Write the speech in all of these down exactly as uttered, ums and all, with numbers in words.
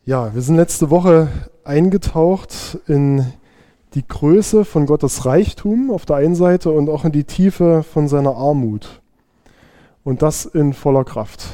Ja, wir sind letzte Woche eingetaucht in die Größe von Gottes Reichtum auf der einen Seite und auch in die Tiefe von seiner Armut. Und das in voller Kraft.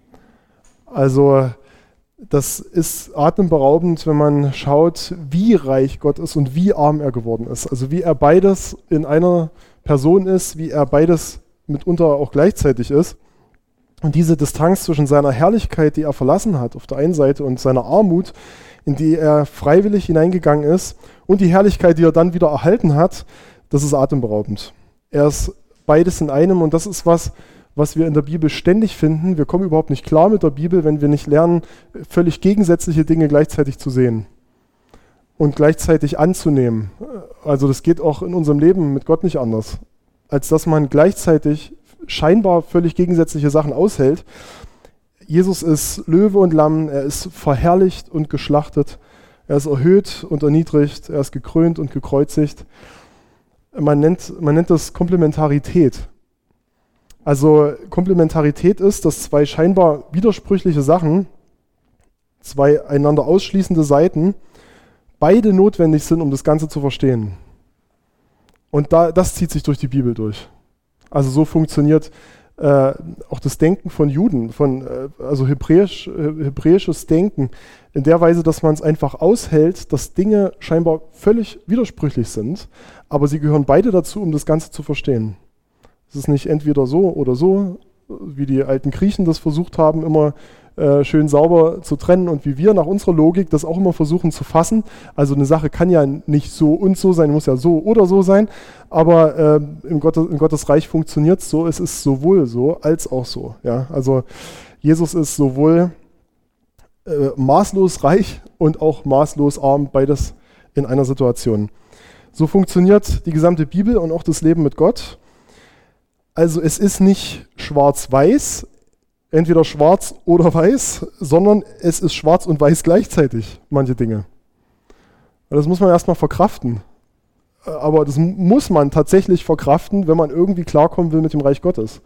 Also das ist atemberaubend, wenn man schaut, wie reich Gott ist und wie arm er geworden ist. Also wie er beides in einer Person ist, wie er beides mitunter auch gleichzeitig ist. Und diese Distanz zwischen seiner Herrlichkeit, die er verlassen hat, auf der einen Seite, und seiner Armut, in die er freiwillig hineingegangen ist, und die Herrlichkeit, die er dann wieder erhalten hat, das ist atemberaubend. Er ist beides in einem, und das ist was, was wir in der Bibel ständig finden. Wir kommen überhaupt nicht klar mit der Bibel, wenn wir nicht lernen, völlig gegensätzliche Dinge gleichzeitig zu sehen und gleichzeitig anzunehmen. Also das geht auch in unserem Leben mit Gott nicht anders, als dass man gleichzeitig scheinbar völlig gegensätzliche Sachen aushält. Jesus ist Löwe und Lamm, er ist verherrlicht und geschlachtet, er ist erhöht und erniedrigt, er ist gekrönt und gekreuzigt. Man nennt, man nennt das Komplementarität. Also Komplementarität ist, dass zwei scheinbar widersprüchliche Sachen, zwei einander ausschließende Seiten, beide notwendig sind, um das Ganze zu verstehen. Und da, das zieht sich durch die Bibel durch. Also so funktioniert äh, auch das Denken von Juden, von, äh, also hebräisch, äh, hebräisches Denken, in der Weise, dass man es einfach aushält, dass Dinge scheinbar völlig widersprüchlich sind, aber sie gehören beide dazu, um das Ganze zu verstehen. Es ist nicht entweder so oder so, wie die alten Griechen das versucht haben, immer äh, schön sauber zu trennen, und wie wir nach unserer Logik das auch immer versuchen zu fassen. Also eine Sache kann ja nicht so und so sein, muss ja so oder so sein, aber äh, im, Gottes, im Gottes Reich funktioniert es so, es ist sowohl so als auch so. Ja? Also Jesus ist sowohl äh, maßlos reich und auch maßlos arm, beides in einer Situation. So funktioniert die gesamte Bibel und auch das Leben mit Gott. Also es ist nicht schwarz-weiß, entweder schwarz oder weiß, sondern es ist schwarz und weiß gleichzeitig, manche Dinge. Das muss man erstmal verkraften. Aber das muss man tatsächlich verkraften, wenn man irgendwie klarkommen will mit dem Reich Gottes.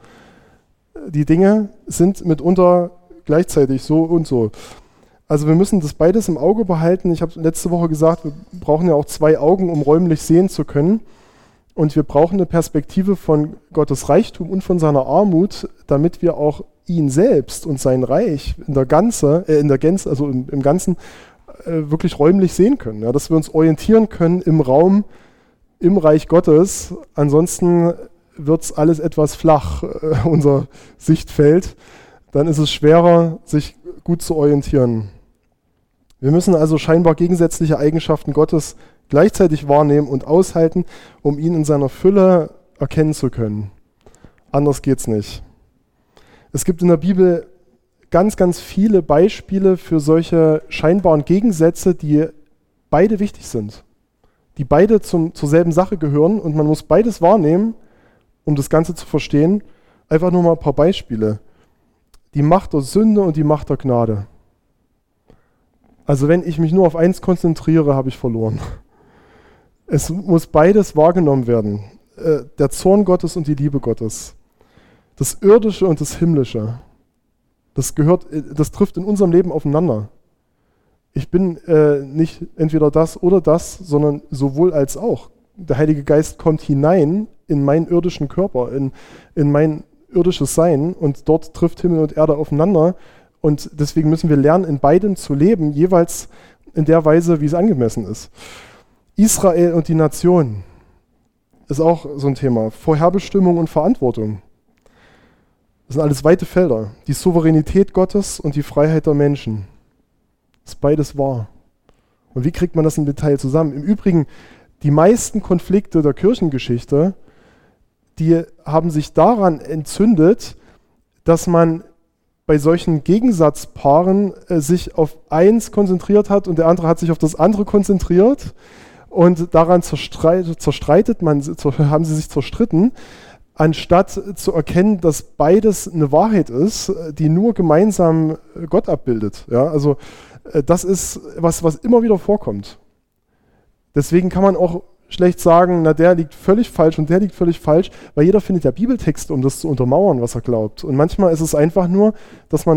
Die Dinge sind mitunter gleichzeitig so und so. Also wir müssen das beides im Auge behalten. Ich habe letzte Woche gesagt, wir brauchen ja auch zwei Augen, um räumlich sehen zu können. Und wir brauchen eine Perspektive von Gottes Reichtum und von seiner Armut, damit wir auch ihn selbst und sein Reich in der Ganze, äh, in der Gänze, also im, im Ganzen äh, wirklich räumlich sehen können. Ja, dass wir uns orientieren können im Raum, im Reich Gottes. Ansonsten wird es alles etwas flach, äh, unser Sichtfeld. Dann ist es schwerer, sich gut zu orientieren. Wir müssen also scheinbar gegensätzliche Eigenschaften Gottes gleichzeitig wahrnehmen und aushalten, um ihn in seiner Fülle erkennen zu können. Anders geht's nicht. Es gibt in der Bibel ganz, ganz viele Beispiele für solche scheinbaren Gegensätze, die beide wichtig sind, die beide zum, zur selben Sache gehören, und man muss beides wahrnehmen, um das Ganze zu verstehen. Einfach nur mal ein paar Beispiele. Die Macht der Sünde und die Macht der Gnade. Also wenn ich mich nur auf eins konzentriere, habe ich verloren. Es muss beides wahrgenommen werden. Äh, der Zorn Gottes und die Liebe Gottes. Das Irdische und das Himmlische. Das gehört, das trifft in unserem Leben aufeinander. Ich bin äh, nicht entweder das oder das, sondern sowohl als auch. Der Heilige Geist kommt hinein in meinen irdischen Körper, in, in mein irdisches Sein, und dort trifft Himmel und Erde aufeinander. Und deswegen müssen wir lernen, in beidem zu leben, jeweils in der Weise, wie es angemessen ist. Israel und die Nation ist auch so ein Thema. Vorherbestimmung und Verantwortung. Das sind alles weite Felder. Die Souveränität Gottes und die Freiheit der Menschen. Das ist beides wahr. Und wie kriegt man das im Detail zusammen? Im Übrigen, die meisten Konflikte der Kirchengeschichte, die haben sich daran entzündet, dass man bei solchen Gegensatzpaaren äh, sich auf eins konzentriert hat und der andere hat sich auf das andere konzentriert. Und daran zerstreit, zerstreitet man, haben sie sich zerstritten, anstatt zu erkennen, dass beides eine Wahrheit ist, die nur gemeinsam Gott abbildet. Ja, also das ist was, was immer wieder vorkommt. Deswegen kann man auch schlecht sagen, na der liegt völlig falsch und der liegt völlig falsch, weil jeder findet ja Bibeltexte, um das zu untermauern, was er glaubt. Und manchmal ist es einfach nur, dass man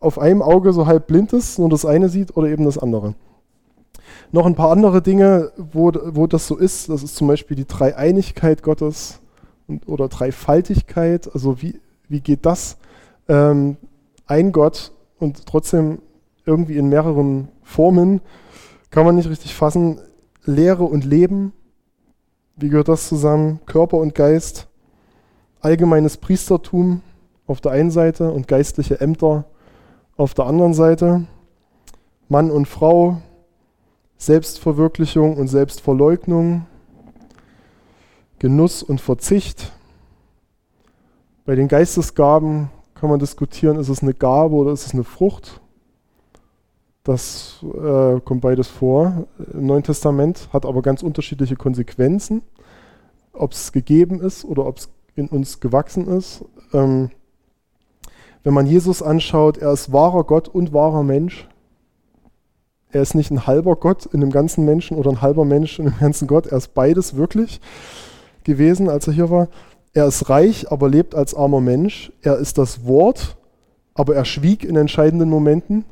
auf einem Auge so halb blind ist, nur das eine sieht oder eben das andere. Noch ein paar andere Dinge, wo, wo das so ist, das ist zum Beispiel die Dreieinigkeit Gottes und, oder Dreifaltigkeit, also wie, wie geht das? Ähm, ein Gott und trotzdem irgendwie in mehreren Formen, kann man nicht richtig fassen. Lehre und Leben, wie gehört das zusammen? Körper und Geist, allgemeines Priestertum auf der einen Seite und geistliche Ämter auf der anderen Seite, Mann und Frau, Selbstverwirklichung und Selbstverleugnung, Genuss und Verzicht. Bei den Geistesgaben kann man diskutieren, ist es eine Gabe oder ist es eine Frucht? Das äh, kommt beides vor im Neuen Testament, hat aber ganz unterschiedliche Konsequenzen, ob es gegeben ist oder ob es in uns gewachsen ist. Ähm, wenn man Jesus anschaut, er ist wahrer Gott und wahrer Mensch. Er ist nicht ein halber Gott in dem ganzen Menschen oder ein halber Mensch in dem ganzen Gott. Er ist beides wirklich gewesen, als er hier war. Er ist reich, aber lebt als armer Mensch. Er ist das Wort, aber er schwieg in entscheidenden Momenten.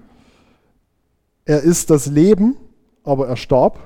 Er ist das Leben, aber er starb.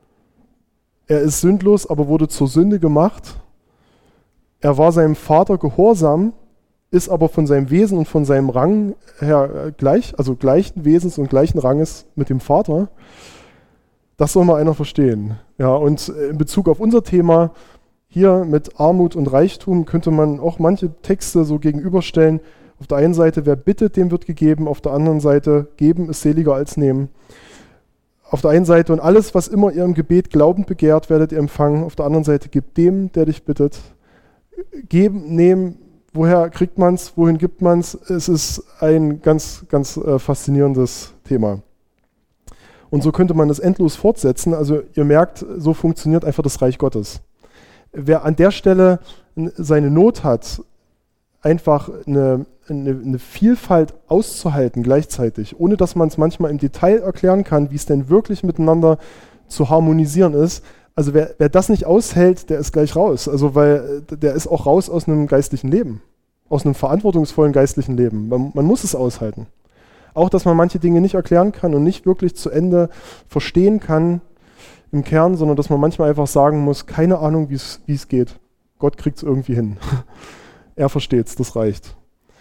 Er ist sündlos, aber wurde zur Sünde gemacht. Er war seinem Vater gehorsam, ist aber von seinem Wesen und von seinem Rang her gleich, also gleichen Wesens und gleichen Ranges mit dem Vater. Das soll mal einer verstehen. Ja, und in Bezug auf unser Thema hier mit Armut und Reichtum könnte man auch manche Texte so gegenüberstellen. Auf der einen Seite, wer bittet, dem wird gegeben. Auf der anderen Seite, geben ist seliger als nehmen. Auf der einen Seite, und alles, was immer ihr im Gebet glaubend begehrt, werdet ihr empfangen. Auf der anderen Seite, gebt dem, der dich bittet. Geben, nehmen, woher kriegt man es, wohin gibt man es? Es ist ein ganz, ganz äh, faszinierendes Thema. Und so könnte man das endlos fortsetzen. Also ihr merkt, so funktioniert einfach das Reich Gottes. Wer an der Stelle seine Not hat, einfach eine, eine, eine Vielfalt auszuhalten gleichzeitig, ohne dass man es manchmal im Detail erklären kann, wie es denn wirklich miteinander zu harmonisieren ist. Also wer, wer das nicht aushält, der ist gleich raus. Also weil der ist auch raus aus einem geistlichen Leben, aus einem verantwortungsvollen geistlichen Leben. Man, man muss es aushalten. Auch, dass man manche Dinge nicht erklären kann und nicht wirklich zu Ende verstehen kann im Kern, sondern dass man manchmal einfach sagen muss, keine Ahnung, wie es geht. Gott kriegt es irgendwie hin. Er versteht es, das reicht.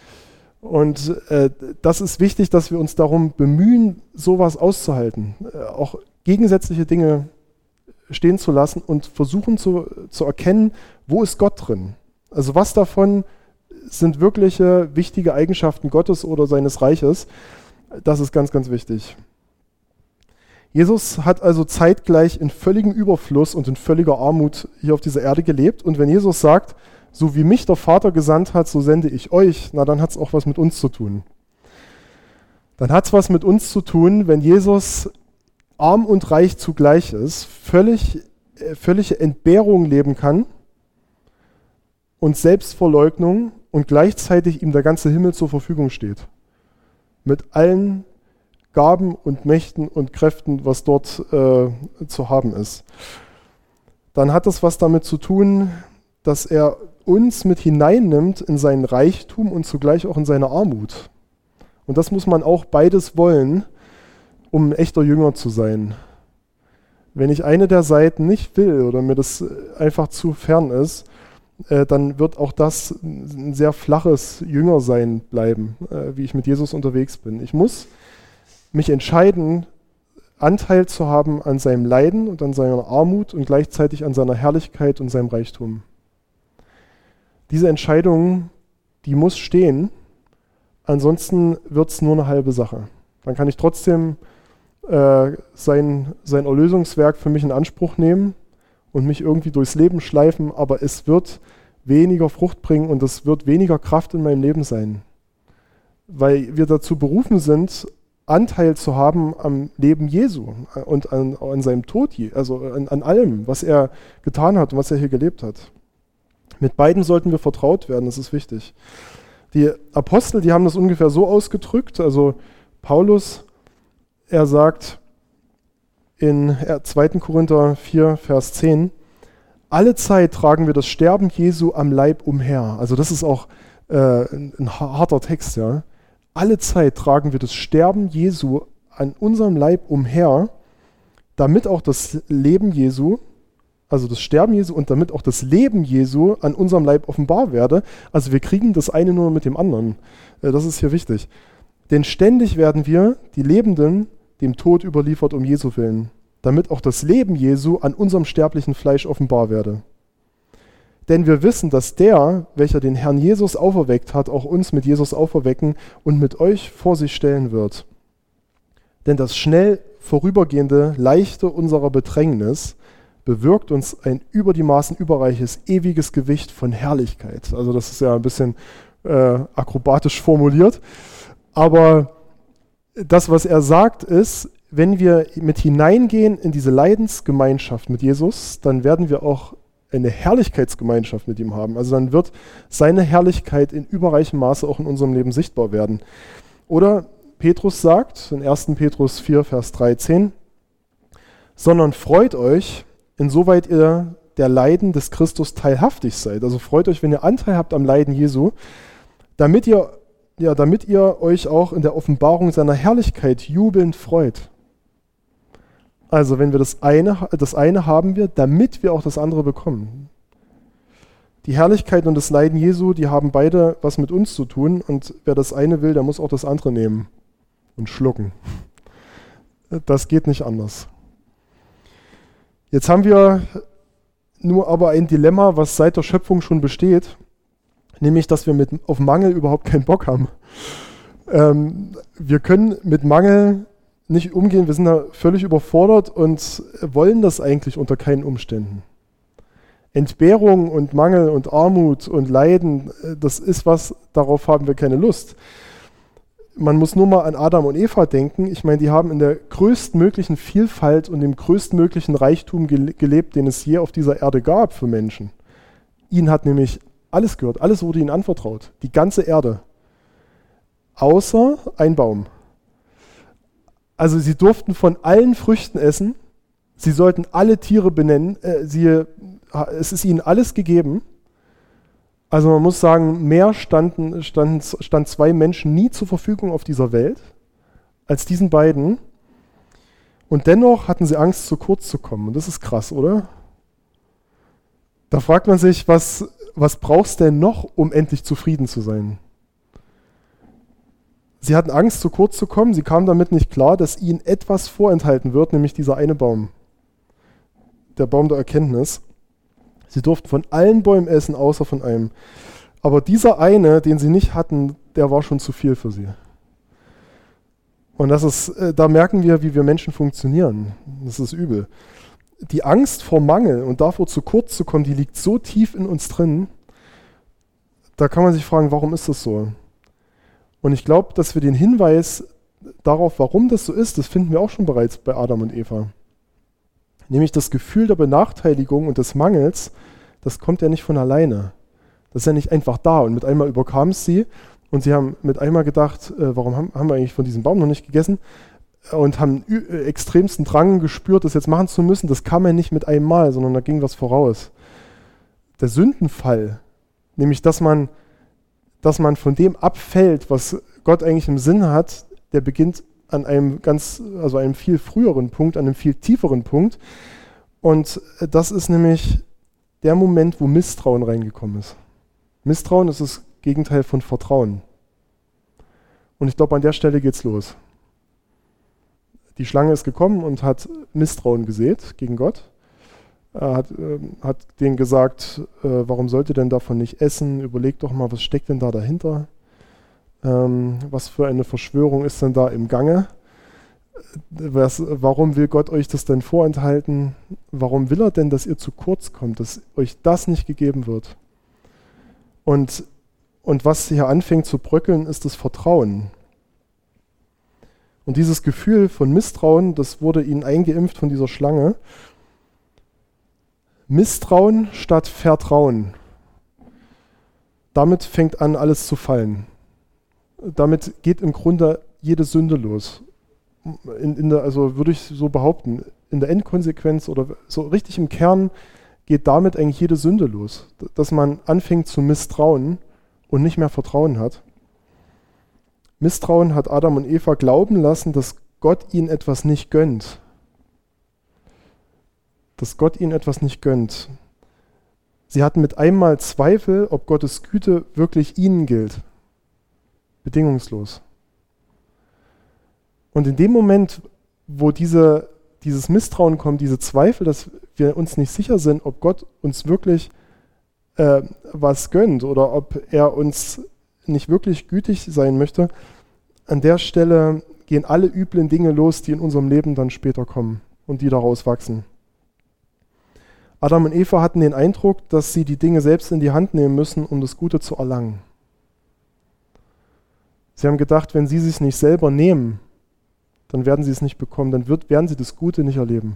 Und äh, das ist wichtig, dass wir uns darum bemühen, sowas auszuhalten. Äh, auch gegensätzliche Dinge stehen zu lassen und versuchen zu, zu erkennen, wo ist Gott drin? Also was davon sind wirkliche wichtige Eigenschaften Gottes oder seines Reiches? Das ist ganz, ganz wichtig. Jesus hat also zeitgleich in völligem Überfluss und in völliger Armut hier auf dieser Erde gelebt. Und wenn Jesus sagt, so wie mich der Vater gesandt hat, so sende ich euch, na dann hat es auch was mit uns zu tun. Dann hat es was mit uns zu tun, wenn Jesus arm und reich zugleich ist, völlig, äh, völlige Entbehrung leben kann und Selbstverleugnung und gleichzeitig ihm der ganze Himmel zur Verfügung steht. Mit allen Gaben und Mächten und Kräften, was dort äh, zu haben ist. Dann hat es was damit zu tun, dass er uns mit hineinnimmt in seinen Reichtum und zugleich auch in seine Armut. Und das muss man auch beides wollen, um ein echter Jünger zu sein. Wenn ich eine der Seiten nicht will oder mir das einfach zu fern ist, äh, dann wird auch das ein sehr flaches Jüngersein bleiben, äh, wie ich mit Jesus unterwegs bin. Ich muss mich entscheiden, Anteil zu haben an seinem Leiden und an seiner Armut und gleichzeitig an seiner Herrlichkeit und seinem Reichtum. Diese Entscheidung, die muss stehen, ansonsten wird es nur eine halbe Sache. Dann kann ich trotzdem äh, sein, sein Erlösungswerk für mich in Anspruch nehmen und mich irgendwie durchs Leben schleifen, aber es wird weniger Frucht bringen und es wird weniger Kraft in meinem Leben sein. Weil wir dazu berufen sind, Anteil zu haben am Leben Jesu und an, an seinem Tod, also an, an allem, was er getan hat und was er hier gelebt hat. Mit beiden sollten wir vertraut werden, das ist wichtig. Die Apostel, die haben das ungefähr so ausgedrückt, also Paulus, er sagt in zweiter Korinther vier, Vers zehn, alle Zeit tragen wir das Sterben Jesu am Leib umher. Also das ist auch äh, ein harter Text, ja. Alle Zeit tragen wir das Sterben Jesu an unserem Leib umher, damit auch das Leben Jesu, also das Sterben Jesu und damit auch das Leben Jesu an unserem Leib offenbar werde. Also wir kriegen das eine nur mit dem anderen. Das ist hier wichtig. Denn ständig werden wir, die Lebenden, dem Tod überliefert um Jesu willen, damit auch das Leben Jesu an unserem sterblichen Fleisch offenbar werde. Denn wir wissen, dass der, welcher den Herrn Jesus auferweckt hat, auch uns mit Jesus auferwecken und mit euch vor sich stellen wird. Denn das schnell vorübergehende, leichte unserer Bedrängnis bewirkt uns ein über die Maßen überreiches, ewiges Gewicht von Herrlichkeit. Also das ist ja ein bisschen äh, akrobatisch formuliert. Aber das, was er sagt, ist, wenn wir mit hineingehen in diese Leidensgemeinschaft mit Jesus, dann werden wir auch eine Herrlichkeitsgemeinschaft mit ihm haben. Also dann wird seine Herrlichkeit in überreichem Maße auch in unserem Leben sichtbar werden. Oder Petrus sagt in ersten Petrus vier, Vers dreizehn, sondern freut euch, insoweit ihr der Leiden des Christus teilhaftig seid. Also freut euch, wenn ihr Anteil habt am Leiden Jesu, damit ihr, ja, damit ihr euch auch in der Offenbarung seiner Herrlichkeit jubelnd freut. Also wenn wir das eine, das eine haben wir, damit wir auch das andere bekommen. Die Herrlichkeit und das Leiden Jesu, die haben beide was mit uns zu tun und wer das eine will, der muss auch das andere nehmen und schlucken. Das geht nicht anders. Jetzt haben wir nur aber ein Dilemma, was seit der Schöpfung schon besteht, nämlich, dass wir mit, auf Mangel überhaupt keinen Bock haben. Ähm, wir können mit Mangel nicht umgehen, wir sind da völlig überfordert und wollen das eigentlich unter keinen Umständen. Entbehrung und Mangel und Armut und Leiden, das ist was, darauf haben wir keine Lust. Man muss nur mal an Adam und Eva denken. Ich meine, die haben in der größtmöglichen Vielfalt und dem größtmöglichen Reichtum gelebt, den es je auf dieser Erde gab für Menschen. Ihnen hat nämlich alles gehört, alles wurde ihnen anvertraut, die ganze Erde, außer ein Baum. Also sie durften von allen Früchten essen, sie sollten alle Tiere benennen, äh, sie, es ist ihnen alles gegeben. Also man muss sagen, mehr standen, standen, stand zwei Menschen nie zur Verfügung auf dieser Welt als diesen beiden. Und dennoch hatten sie Angst, zu kurz zu kommen. Und das ist krass, oder? Da fragt man sich, was, was brauchst du denn noch, um endlich zufrieden zu sein? Sie hatten Angst, zu kurz zu kommen. Sie kamen damit nicht klar, dass ihnen etwas vorenthalten wird, nämlich dieser eine Baum. Der Baum der Erkenntnis. Sie durften von allen Bäumen essen, außer von einem. Aber dieser eine, den sie nicht hatten, der war schon zu viel für sie. Und das ist, da merken wir, wie wir Menschen funktionieren. Das ist übel. Die Angst vor Mangel und davor, zu kurz zu kommen, die liegt so tief in uns drin. Da kann man sich fragen, warum ist das so? Und ich glaube, dass wir den Hinweis darauf, warum das so ist, das finden wir auch schon bereits bei Adam und Eva. Nämlich das Gefühl der Benachteiligung und des Mangels, das kommt ja nicht von alleine. Das ist ja nicht einfach da und mit einmal überkam es sie und sie haben mit einmal gedacht, äh, warum haben, haben wir eigentlich von diesem Baum noch nicht gegessen und haben äh, extremsten Drang gespürt, das jetzt machen zu müssen. Das kam ja nicht mit einem Mal, sondern da ging was voraus. Der Sündenfall, nämlich dass man dass man von dem abfällt, was Gott eigentlich im Sinn hat, der beginnt an einem ganz, also einem viel früheren Punkt, an einem viel tieferen Punkt. Und das ist nämlich der Moment, wo Misstrauen reingekommen ist. Misstrauen ist das Gegenteil von Vertrauen. Und ich glaube, an der Stelle geht's los. Die Schlange ist gekommen und hat Misstrauen gesät gegen Gott. Er hat, äh, hat denen gesagt, äh, warum sollt ihr denn davon nicht essen? Überlegt doch mal, was steckt denn da dahinter? Ähm, was für eine Verschwörung ist denn da im Gange? Was, warum will Gott euch das denn vorenthalten? Warum will er denn, dass ihr zu kurz kommt, dass euch das nicht gegeben wird? Und, und was hier anfängt zu bröckeln, ist das Vertrauen. Und dieses Gefühl von Misstrauen, das wurde ihnen eingeimpft von dieser Schlange. Misstrauen statt Vertrauen. Damit fängt an, alles zu fallen. Damit geht im Grunde jede Sünde los. In, in der, also würde ich so behaupten, in der Endkonsequenz oder so richtig im Kern geht damit eigentlich jede Sünde los. Dass man anfängt zu misstrauen und nicht mehr Vertrauen hat. Misstrauen hat Adam und Eva glauben lassen, dass Gott ihnen etwas nicht gönnt. Dass Gott ihnen etwas nicht gönnt. Sie hatten mit einmal Zweifel, ob Gottes Güte wirklich ihnen gilt. Bedingungslos. Und in dem Moment, wo diese, dieses Misstrauen kommt, diese Zweifel, dass wir uns nicht sicher sind, ob Gott uns wirklich äh, was gönnt oder ob er uns nicht wirklich gütig sein möchte, an der Stelle gehen alle üblen Dinge los, die in unserem Leben dann später kommen und die daraus wachsen. Adam und Eva hatten den Eindruck, dass sie die Dinge selbst in die Hand nehmen müssen, um das Gute zu erlangen. Sie haben gedacht, wenn sie es sich nicht selber nehmen, dann werden sie es nicht bekommen, dann wird, werden sie das Gute nicht erleben.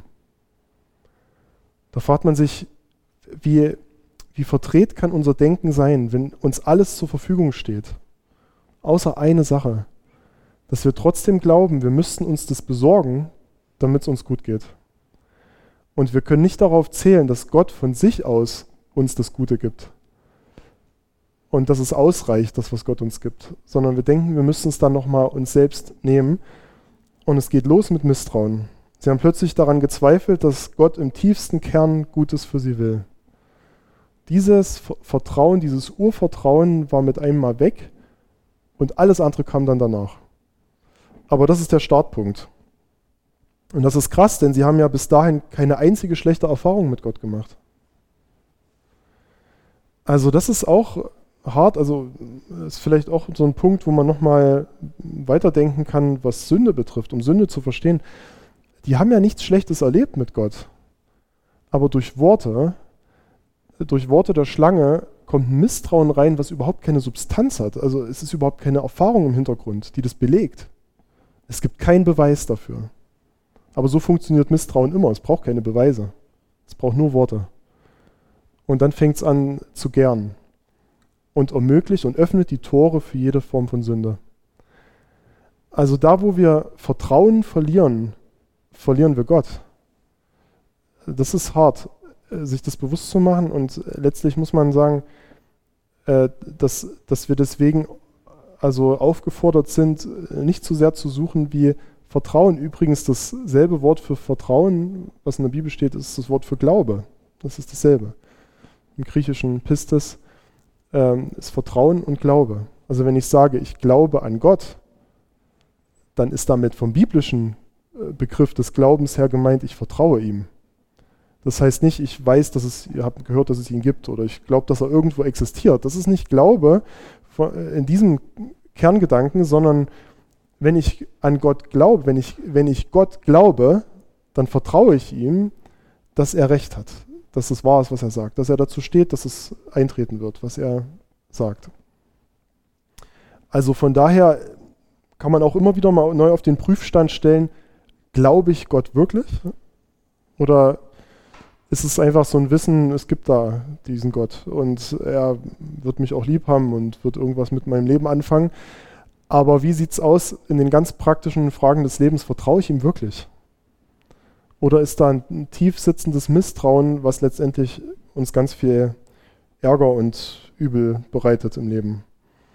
Da fragt man sich, wie, wie verdreht kann unser Denken sein, wenn uns alles zur Verfügung steht, außer eine Sache, dass wir trotzdem glauben, wir müssten uns das besorgen, damit es uns gut geht. Und wir können nicht darauf zählen, dass Gott von sich aus uns das Gute gibt. Und dass es ausreicht, das, was Gott uns gibt. Sondern wir denken, wir müssen es dann nochmal uns selbst nehmen. Und es geht los mit Misstrauen. Sie haben plötzlich daran gezweifelt, dass Gott im tiefsten Kern Gutes für sie will. Dieses Vertrauen, dieses Urvertrauen war mit einem Mal weg und alles andere kam dann danach. Aber das ist der Startpunkt. Und das ist krass, denn sie haben ja bis dahin keine einzige schlechte Erfahrung mit Gott gemacht. Also das ist auch hart, also ist vielleicht auch so ein Punkt, wo man nochmal weiterdenken kann, was Sünde betrifft, um Sünde zu verstehen. Die haben ja nichts Schlechtes erlebt mit Gott. Aber durch Worte, durch Worte der Schlange kommt ein Misstrauen rein, was überhaupt keine Substanz hat. Also es ist überhaupt keine Erfahrung im Hintergrund, die das belegt. Es gibt keinen Beweis dafür. Aber so funktioniert Misstrauen immer. Es braucht keine Beweise. Es braucht nur Worte. Und dann fängt es an zu gären. Und ermöglicht und öffnet die Tore für jede Form von Sünde. Also da, wo wir Vertrauen verlieren, verlieren wir Gott. Das ist hart, sich das bewusst zu machen. Und letztlich muss man sagen, dass, dass wir deswegen also aufgefordert sind, nicht zu sehr zu suchen wie Vertrauen. Übrigens dasselbe Wort für Vertrauen, was in der Bibel steht, ist das Wort für Glaube. Das ist dasselbe. Im Griechischen Pistis ähm, ist Vertrauen und Glaube. Also wenn ich sage, ich glaube an Gott, dann ist damit vom biblischen äh, Begriff des Glaubens her gemeint, ich vertraue ihm. Das heißt nicht, ich weiß, dass es, ihr habt gehört, dass es ihn gibt oder ich glaube, dass er irgendwo existiert. Das ist nicht Glaube in diesem Kerngedanken, sondern wenn ich an Gott glaube, wenn ich, wenn ich Gott glaube, dann vertraue ich ihm, dass er recht hat, dass es wahr ist, was er sagt, dass er dazu steht, dass es eintreten wird, was er sagt. Also von daher kann man auch immer wieder mal neu auf den Prüfstand stellen, glaube ich Gott wirklich? Oder ist es einfach so ein Wissen, es gibt da diesen Gott und er wird mich auch lieb haben und wird irgendwas mit meinem Leben anfangen. Aber wie sieht es aus in den ganz praktischen Fragen des Lebens? Vertraue ich ihm wirklich? Oder ist da ein, ein tief sitzendes Misstrauen, was letztendlich uns ganz viel Ärger und Übel bereitet im Leben?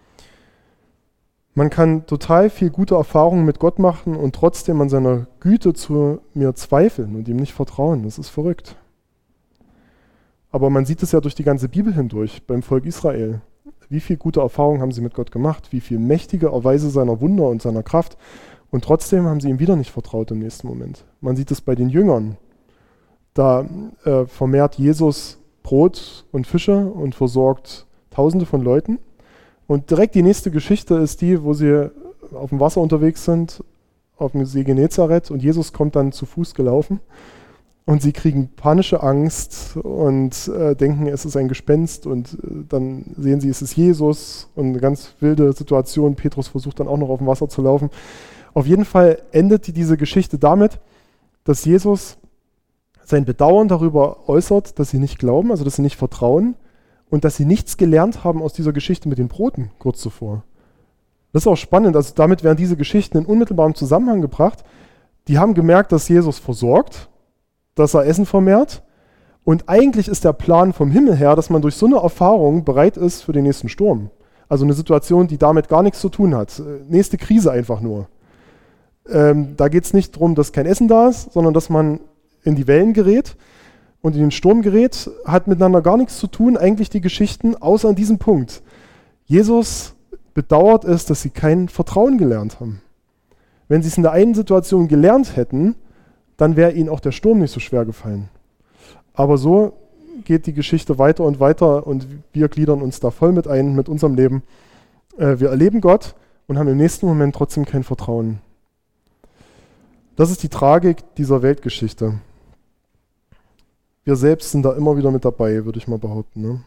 Man kann total viel gute Erfahrungen mit Gott machen und trotzdem an seiner Güte zu mir zweifeln und ihm nicht vertrauen. Das ist verrückt. Aber man sieht es ja durch die ganze Bibel hindurch, beim Volk Israel. Wie viel gute Erfahrungen haben sie mit Gott gemacht? Wie viel mächtige Erweise seiner Wunder und seiner Kraft? Und trotzdem haben sie ihm wieder nicht vertraut im nächsten Moment. Man sieht es bei den Jüngern. Da äh, vermehrt Jesus Brot und Fische und versorgt Tausende von Leuten. Und direkt die nächste Geschichte ist die, wo sie auf dem Wasser unterwegs sind, auf dem See Genezareth, und Jesus kommt dann zu Fuß gelaufen. Und sie kriegen panische Angst und äh, denken, es ist ein Gespenst, und äh, dann sehen sie, es ist Jesus, und eine ganz wilde Situation. Petrus versucht dann auch noch auf dem Wasser zu laufen. Auf jeden Fall endet diese Geschichte damit, dass Jesus sein Bedauern darüber äußert, dass sie nicht glauben, also dass sie nicht vertrauen und dass sie nichts gelernt haben aus dieser Geschichte mit den Broten kurz zuvor. Das ist auch spannend, also damit werden diese Geschichten in unmittelbarem Zusammenhang gebracht. Die haben gemerkt, dass Jesus versorgt, dass er Essen vermehrt, und eigentlich ist der Plan vom Himmel her, dass man durch so eine Erfahrung bereit ist für den nächsten Sturm. Also eine Situation, die damit gar nichts zu tun hat. Nächste Krise einfach nur. Ähm, da geht es nicht darum, dass kein Essen da ist, sondern dass man in die Wellen gerät und in den Sturm gerät, hat miteinander gar nichts zu tun, eigentlich die Geschichten, außer an diesem Punkt. Jesus bedauert es, dass sie kein Vertrauen gelernt haben. Wenn sie es in der einen Situation gelernt hätten, dann wäre ihnen auch der Sturm nicht so schwer gefallen. Aber so geht die Geschichte weiter und weiter und wir gliedern uns da voll mit ein, mit unserem Leben. Äh, wir erleben Gott und haben im nächsten Moment trotzdem kein Vertrauen. Das ist die Tragik dieser Weltgeschichte. Wir selbst sind da immer wieder mit dabei, würde ich mal behaupten. Ne?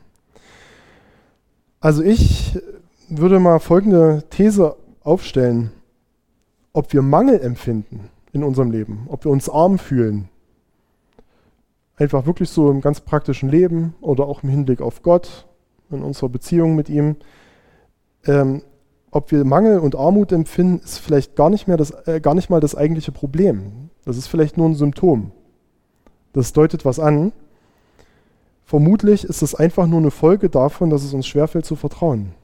Also ich würde mal folgende These aufstellen. Ob wir Mangel empfinden in unserem Leben, ob wir uns arm fühlen, einfach wirklich so im ganz praktischen Leben oder auch im Hinblick auf Gott, in unserer Beziehung mit ihm, ähm, ob wir Mangel und Armut empfinden, ist vielleicht gar nicht mehr das, äh, gar nicht mal das eigentliche Problem. Das ist vielleicht nur ein Symptom. Das deutet was an. Vermutlich ist es einfach nur eine Folge davon, dass es uns schwerfällt zu vertrauen.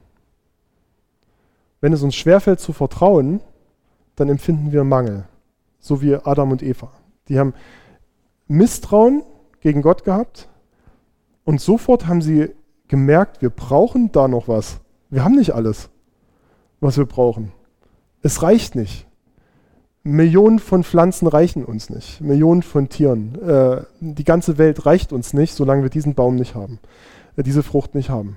Wenn es uns schwerfällt zu vertrauen, dann empfinden wir Mangel, so wie Adam und Eva. Die haben Misstrauen gegen Gott gehabt und sofort haben sie gemerkt, wir brauchen da noch was. Wir haben nicht alles, was wir brauchen. Es reicht nicht. Millionen von Pflanzen reichen uns nicht, Millionen von Tieren. Äh, die ganze Welt reicht uns nicht, solange wir diesen Baum nicht haben, äh, diese Frucht nicht haben.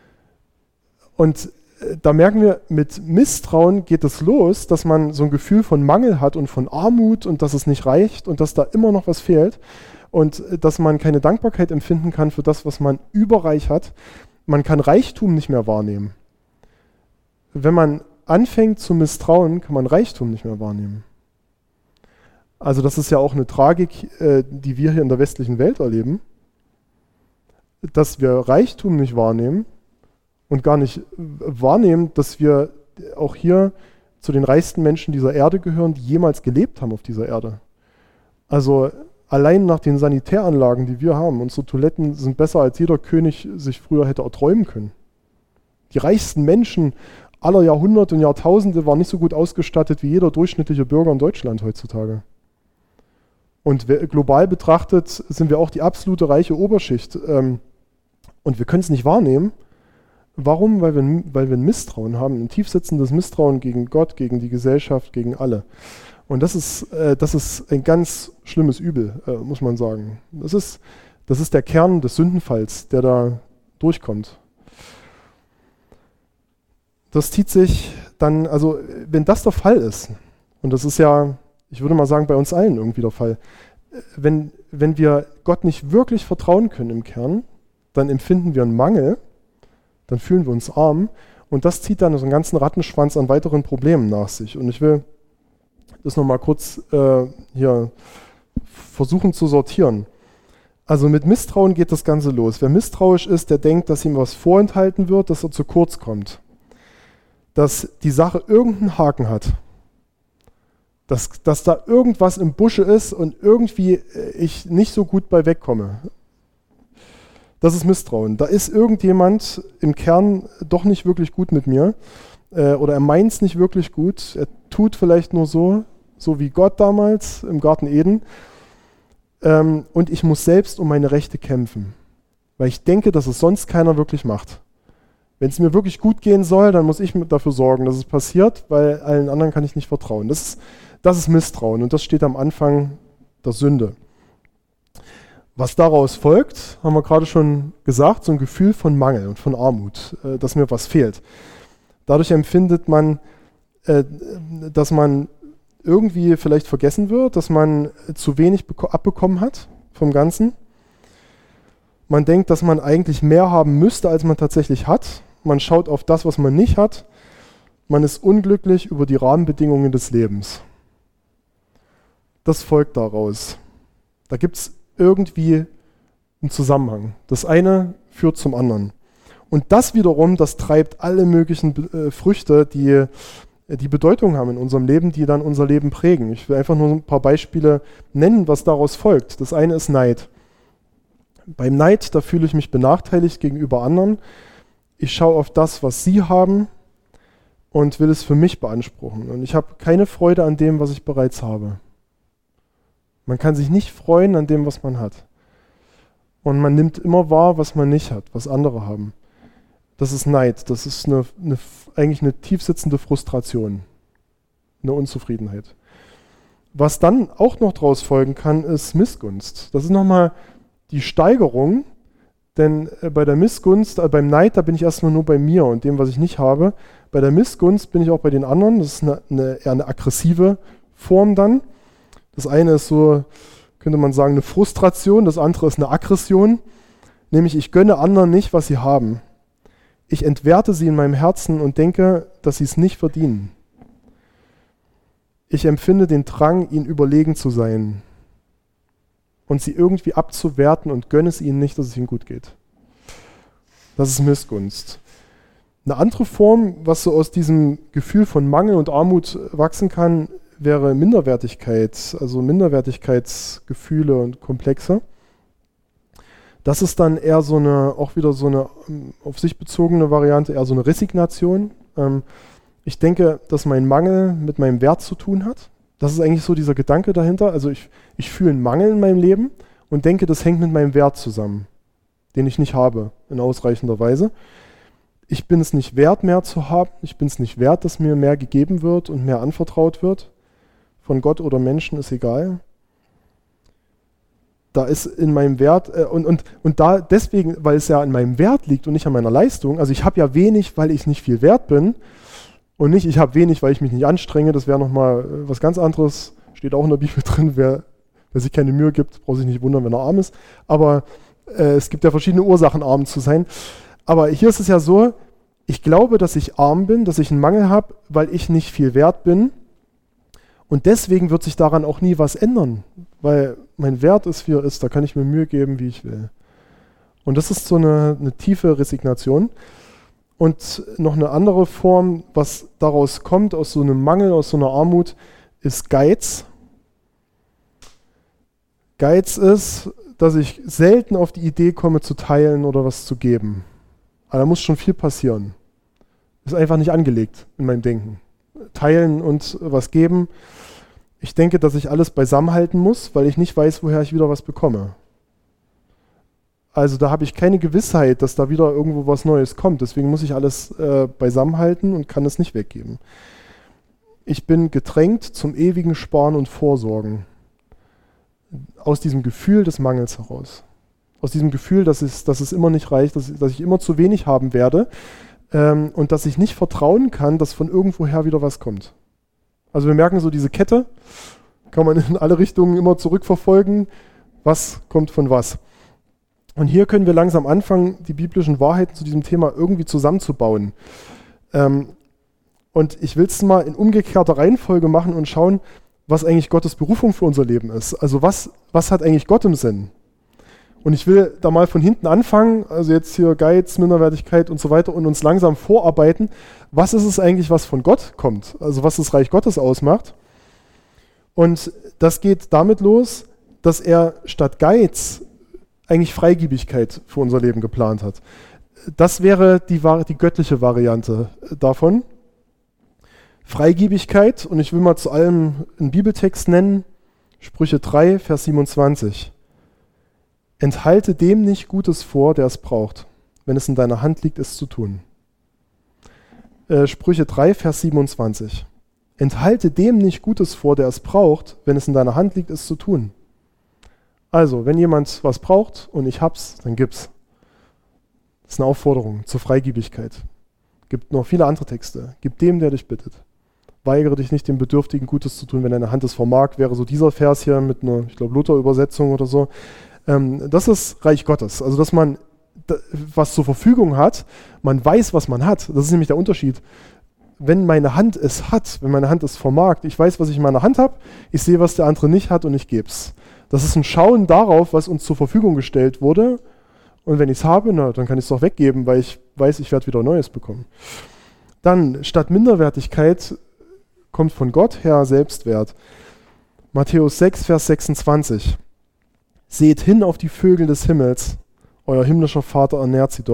Und äh, da merken wir, mit Misstrauen geht es los, dass man so ein Gefühl von Mangel hat und von Armut und dass es nicht reicht und dass da immer noch was fehlt und äh, dass man keine Dankbarkeit empfinden kann für das, was man überreich hat. Man kann Reichtum nicht mehr wahrnehmen. Wenn man anfängt zu misstrauen, kann man Reichtum nicht mehr wahrnehmen. Also das ist ja auch eine Tragik, äh, die wir hier in der westlichen Welt erleben, dass wir Reichtum nicht wahrnehmen und gar nicht wahrnehmen, dass wir auch hier zu den reichsten Menschen dieser Erde gehören, die jemals gelebt haben auf dieser Erde. Also allein nach den Sanitäranlagen, die wir haben, unsere Toiletten sind besser, als jeder König sich früher hätte erträumen können. Die reichsten Menschen aller Jahrhunderte und Jahrtausende waren nicht so gut ausgestattet wie jeder durchschnittliche Bürger in Deutschland heutzutage. Und global betrachtet sind wir auch die absolute reiche Oberschicht. Und wir können es nicht wahrnehmen. Warum? Weil wir, weil wir ein Misstrauen haben, ein tiefsitzendes Misstrauen gegen Gott, gegen die Gesellschaft, gegen alle. Und das ist, das ist ein ganz schlimmes Übel, muss man sagen. Das ist, das ist der Kern des Sündenfalls, der da durchkommt. Das zieht sich dann, also wenn das der Fall ist, und das ist ja, ich würde mal sagen, bei uns allen irgendwie der Fall, wenn, wenn wir Gott nicht wirklich vertrauen können im Kern, dann empfinden wir einen Mangel, dann fühlen wir uns arm und das zieht dann so einen ganzen Rattenschwanz an weiteren Problemen nach sich. Und ich will das nochmal kurz äh, hier versuchen zu sortieren. Also mit Misstrauen geht das Ganze los. Wer misstrauisch ist, der denkt, dass ihm was vorenthalten wird, dass er zu kurz kommt. Dass die Sache irgendeinen Haken hat. Dass, dass da irgendwas im Busche ist und irgendwie ich nicht so gut bei wegkomme. Das ist Misstrauen. Da ist irgendjemand im Kern doch nicht wirklich gut mit mir äh, oder er meint es nicht wirklich gut. Er tut vielleicht nur so, so wie Gott damals im Garten Eden. Ähm, und ich muss selbst um meine Rechte kämpfen, weil ich denke, dass es sonst keiner wirklich macht. Wenn es mir wirklich gut gehen soll, dann muss ich dafür sorgen, dass es passiert, weil allen anderen kann ich nicht vertrauen. Das ist, das ist Misstrauen und das steht am Anfang der Sünde. Was daraus folgt, haben wir gerade schon gesagt, so ein Gefühl von Mangel und von Armut, äh, dass mir was fehlt. Dadurch empfindet man, äh, dass man irgendwie vielleicht vergessen wird, dass man zu wenig beko- abbekommen hat vom Ganzen. Man denkt, dass man eigentlich mehr haben müsste, als man tatsächlich hat. Man schaut auf das, was man nicht hat. Man ist unglücklich über die Rahmenbedingungen des Lebens. Das folgt daraus. Da gibt es irgendwie einen Zusammenhang. Das eine führt zum anderen. Und das wiederum, das treibt alle möglichen äh, Früchte, die die Bedeutung haben in unserem Leben, die dann unser Leben prägen. Ich will einfach nur ein paar Beispiele nennen, was daraus folgt. Das eine ist Neid. Beim Neid, da fühle ich mich benachteiligt gegenüber anderen. ich schaue auf das, was sie haben und will es für mich beanspruchen. Und ich habe keine Freude an dem, was ich bereits habe. Man kann sich nicht freuen an dem, was man hat. Und man nimmt immer wahr, was man nicht hat, was andere haben. Das ist Neid, das ist eine, eine, eigentlich eine tiefsitzende Frustration, eine Unzufriedenheit. Was dann auch noch daraus folgen kann, ist Missgunst. Das ist nochmal die Steigerung, denn bei der Missgunst, äh, beim Neid, da bin ich erstmal nur bei mir und dem, was ich nicht habe. Bei der Missgunst bin ich auch bei den anderen, das ist eine, eine, eher eine aggressive Form dann. Das eine ist so, könnte man sagen, eine Frustration, das andere ist eine Aggression, nämlich ich gönne anderen nicht, was sie haben. Ich entwerte sie in meinem Herzen und denke, dass sie es nicht verdienen. Ich empfinde den Drang, ihnen überlegen zu sein und sie irgendwie abzuwerten und gönne es ihnen nicht, dass es ihnen gut geht. Das ist Missgunst. Eine andere Form, was so aus diesem Gefühl von Mangel und Armut wachsen kann, wäre Minderwertigkeit, also Minderwertigkeitsgefühle und Komplexe. Das ist dann eher so eine, auch wieder so eine auf sich bezogene Variante, eher so eine Resignation. Ähm, ich denke, dass mein Mangel mit meinem Wert zu tun hat. Das ist eigentlich so dieser Gedanke dahinter. Also ich, ich fühle einen Mangel in meinem Leben und denke, das hängt mit meinem Wert zusammen, den ich nicht habe in ausreichender Weise. Ich bin es nicht wert, mehr zu haben. Ich bin es nicht wert, dass mir mehr gegeben wird und mehr anvertraut wird. Von Gott oder Menschen ist egal. Da ist in meinem Wert, äh, und, und, und da deswegen, weil es ja an meinem Wert liegt und nicht an meiner Leistung, also ich habe ja wenig, weil ich nicht viel wert bin und nicht, ich habe wenig, weil ich mich nicht anstrenge, das wäre nochmal äh, was ganz anderes, steht auch in der Bibel drin, wer, wer sich keine Mühe gibt, braucht sich nicht wundern, wenn er arm ist, aber äh, es gibt ja verschiedene Ursachen, arm zu sein. Aber hier ist es ja so, ich glaube, dass ich arm bin, dass ich einen Mangel habe, weil ich nicht viel wert bin. Und deswegen wird sich daran auch nie was ändern, weil mein Wert ist, wie er ist, da kann ich mir Mühe geben, wie ich will. Und das ist so eine, eine tiefe Resignation. Und noch eine andere Form, was daraus kommt, aus so einem Mangel, aus so einer Armut, ist Geiz. Geiz ist, dass ich selten auf die Idee komme, zu teilen oder was zu geben. Aber da muss schon viel passieren. Ist einfach nicht angelegt in meinem Denken. Teilen und was geben. Ich denke, dass ich alles beisammen halten muss, weil ich nicht weiß, woher ich wieder was bekomme. Also da habe ich keine Gewissheit, dass da wieder irgendwo was Neues kommt. Deswegen muss ich alles äh, beisammen halten und kann es nicht weggeben. Ich bin gedrängt zum ewigen Sparen und Vorsorgen. Aus diesem Gefühl des Mangels heraus. Aus diesem Gefühl, dass es, dass es immer nicht reicht, dass, dass ich immer zu wenig haben werde. Ähm, und dass ich nicht vertrauen kann, dass von irgendwoher wieder was kommt. Also wir merken so diese Kette, kann man in alle Richtungen immer zurückverfolgen, was kommt von was. Und hier können wir langsam anfangen, die biblischen Wahrheiten zu diesem Thema irgendwie zusammenzubauen. Ähm, und ich will es mal in umgekehrter Reihenfolge machen und schauen, was eigentlich Gottes Berufung für unser Leben ist. Also was, was hat eigentlich Gott im Sinn? Und ich will da mal von hinten anfangen, also jetzt hier Geiz, Minderwertigkeit und so weiter und uns langsam vorarbeiten. Was ist es eigentlich, was von Gott kommt? Also was das Reich Gottes ausmacht? Und das geht damit los, dass er statt Geiz eigentlich Freigebigkeit für unser Leben geplant hat. Das wäre die, die göttliche Variante davon. Freigebigkeit, und ich will mal zu allem einen Bibeltext nennen, Sprüche drei, Vers siebenundzwanzig. Enthalte dem nicht Gutes vor, der es braucht, wenn es in deiner Hand liegt, es zu tun. Äh, Sprüche drei, Vers siebenundzwanzig. Enthalte dem nicht Gutes vor, der es braucht, wenn es in deiner Hand liegt, es zu tun. Also, wenn jemand was braucht und ich hab's, dann gib's. Das ist eine Aufforderung zur Freigebigkeit. Gibt noch viele andere Texte. Gib dem, der dich bittet. Weigere dich nicht, dem Bedürftigen Gutes zu tun, wenn deine Hand es vermag, wäre so dieser Vers hier mit einer, ich glaube, Luther-Übersetzung oder so. Ähm, das ist Reich Gottes. Also, dass man d- was zur Verfügung hat, man weiß, was man hat. Das ist nämlich der Unterschied. Wenn meine Hand es hat, wenn meine Hand es vermag, ich weiß, was ich in meiner Hand habe, ich sehe, was der andere nicht hat und ich gebe es. Das ist ein Schauen darauf, was uns zur Verfügung gestellt wurde. Und wenn ich es habe, na, dann kann ich es doch weggeben, weil ich weiß, ich werde wieder Neues bekommen. Dann, statt Minderwertigkeit kommt von Gott her Selbstwert. Matthäus sechs, Vers sechsundzwanzig. Seht hin auf die Vögel des Himmels, euer himmlischer Vater ernährt sie doch.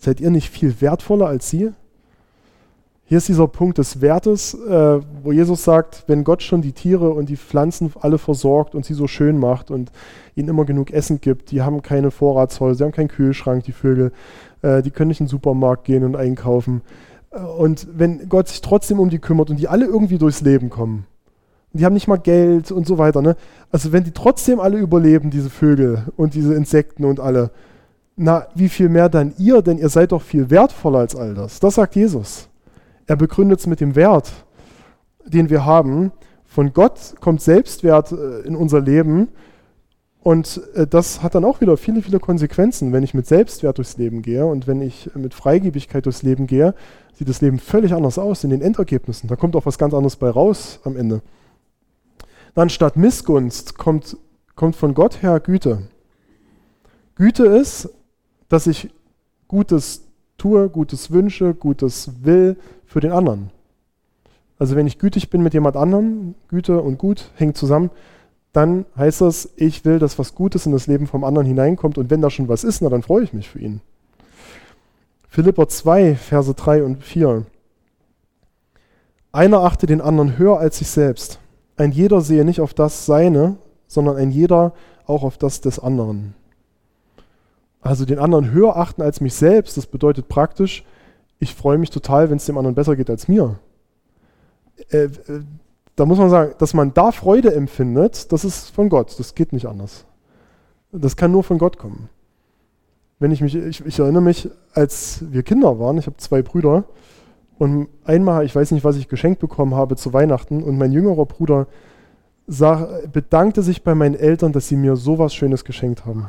Seid ihr nicht viel wertvoller als sie? Hier ist dieser Punkt des Wertes, äh, wo Jesus sagt, wenn Gott schon die Tiere und die Pflanzen alle versorgt und sie so schön macht und ihnen immer genug Essen gibt, die haben keine Vorratshäuser, sie haben keinen Kühlschrank, die Vögel, äh, die können nicht in den Supermarkt gehen und einkaufen. Äh, und wenn Gott sich trotzdem um die kümmert und die alle irgendwie durchs Leben kommen, und die haben nicht mal Geld und so weiter, ne? Also wenn die trotzdem alle überleben, diese Vögel und diese Insekten und alle, na, wie viel mehr dann ihr, denn ihr seid doch viel wertvoller als all das. Das sagt Jesus. Er begründet es mit dem Wert, den wir haben. Von Gott kommt Selbstwert äh, in unser Leben und äh, das hat dann auch wieder viele, viele Konsequenzen. Wenn ich mit Selbstwert durchs Leben gehe und wenn ich mit Freigebigkeit durchs Leben gehe, sieht das Leben völlig anders aus in den Endergebnissen. Da kommt auch was ganz anderes bei raus am Ende. Dann statt Missgunst kommt, kommt von Gott her Güte. Güte ist, dass ich Gutes tue, Gutes wünsche, Gutes will für den anderen. Also wenn ich gütig bin mit jemand anderem, Güte und Gut hängen zusammen, dann heißt das, ich will, dass was Gutes in das Leben vom anderen hineinkommt und wenn da schon was ist, na, dann freue ich mich für ihn. Philipper zwei, Verse drei und vier. Einer achte den anderen höher als sich selbst. Ein jeder sehe nicht auf das Seine, sondern ein jeder auch auf das des anderen. Also den anderen höher achten als mich selbst, das bedeutet praktisch, ich freue mich total, wenn es dem anderen besser geht als mir. Äh, äh, da muss man sagen, dass man da Freude empfindet, das ist von Gott, das geht nicht anders. Das kann nur von Gott kommen. Wenn ich mich, ich, ich erinnere mich, als wir Kinder waren, ich habe zwei Brüder und einmal, ich weiß nicht, was ich geschenkt bekommen habe zu Weihnachten und mein jüngerer Bruder sag, bedankte sich bei meinen Eltern, dass sie mir sowas Schönes geschenkt haben.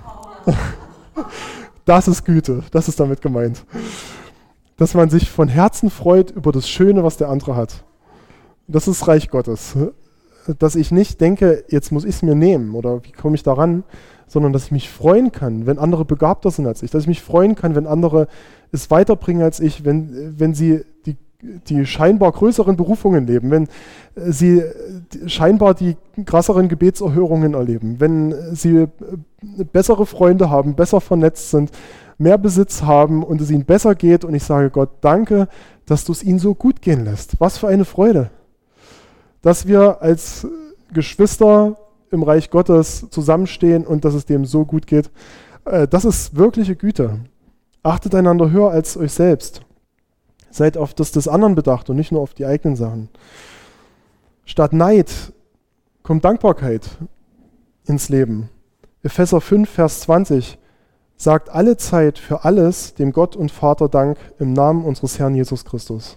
Das ist Güte, das ist damit gemeint. Dass man sich von Herzen freut über das Schöne, was der andere hat. Das ist Reich Gottes. Dass ich nicht denke, jetzt muss ich es mir nehmen oder wie komme ich daran, sondern dass ich mich freuen kann, wenn andere begabter sind als ich. Dass ich mich freuen kann, wenn andere es weiterbringen als ich, wenn, wenn sie die, die scheinbar größeren Berufungen leben, wenn sie scheinbar die krasseren Gebetserhörungen erleben, wenn sie bessere Freunde haben, besser vernetzt sind, mehr Besitz haben und es ihnen besser geht und ich sage Gott, danke, dass du es ihnen so gut gehen lässt. Was für eine Freude, dass wir als Geschwister im Reich Gottes zusammenstehen und dass es dem so gut geht. Das ist wirkliche Güte. Achtet einander höher als euch selbst. Seid auf das des anderen bedacht und nicht nur auf die eigenen Sachen. Statt Neid kommt Dankbarkeit ins Leben. Epheser fünf, Vers zwanzig sagt alle Zeit für alles dem Gott und Vater Dank im Namen unseres Herrn Jesus Christus.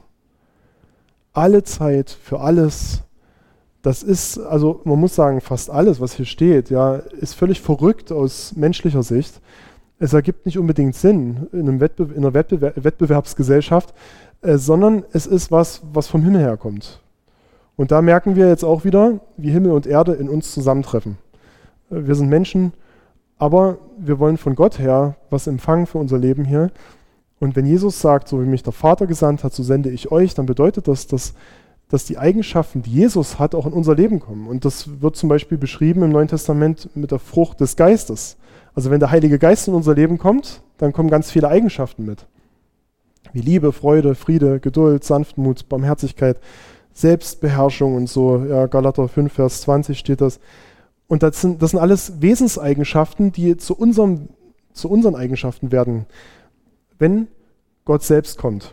Alle Zeit für alles. Das ist, also man muss sagen, fast alles, was hier steht, ja, ist völlig verrückt aus menschlicher Sicht. Es ergibt nicht unbedingt Sinn in, einem Wettbe- in einer Wettbewer- Wettbewerbsgesellschaft, äh, sondern es ist was, was vom Himmel herkommt. Und da merken wir jetzt auch wieder, wie Himmel und Erde in uns zusammentreffen. Äh, wir sind Menschen, aber wir wollen von Gott her was empfangen für unser Leben hier. Und wenn Jesus sagt, so wie mich der Vater gesandt hat, so sende ich euch, dann bedeutet das, dass dass die Eigenschaften, die Jesus hat, auch in unser Leben kommen. Und das wird zum Beispiel beschrieben im Neuen Testament mit der Frucht des Geistes. Also wenn der Heilige Geist in unser Leben kommt, dann kommen ganz viele Eigenschaften mit. Wie Liebe, Freude, Friede, Geduld, Sanftmut, Barmherzigkeit, Selbstbeherrschung und so. Ja, Galater fünf, Vers zwanzig steht das. Und das sind, das sind alles Wesenseigenschaften, die zu, unserem, zu unseren Eigenschaften werden, wenn Gott selbst kommt.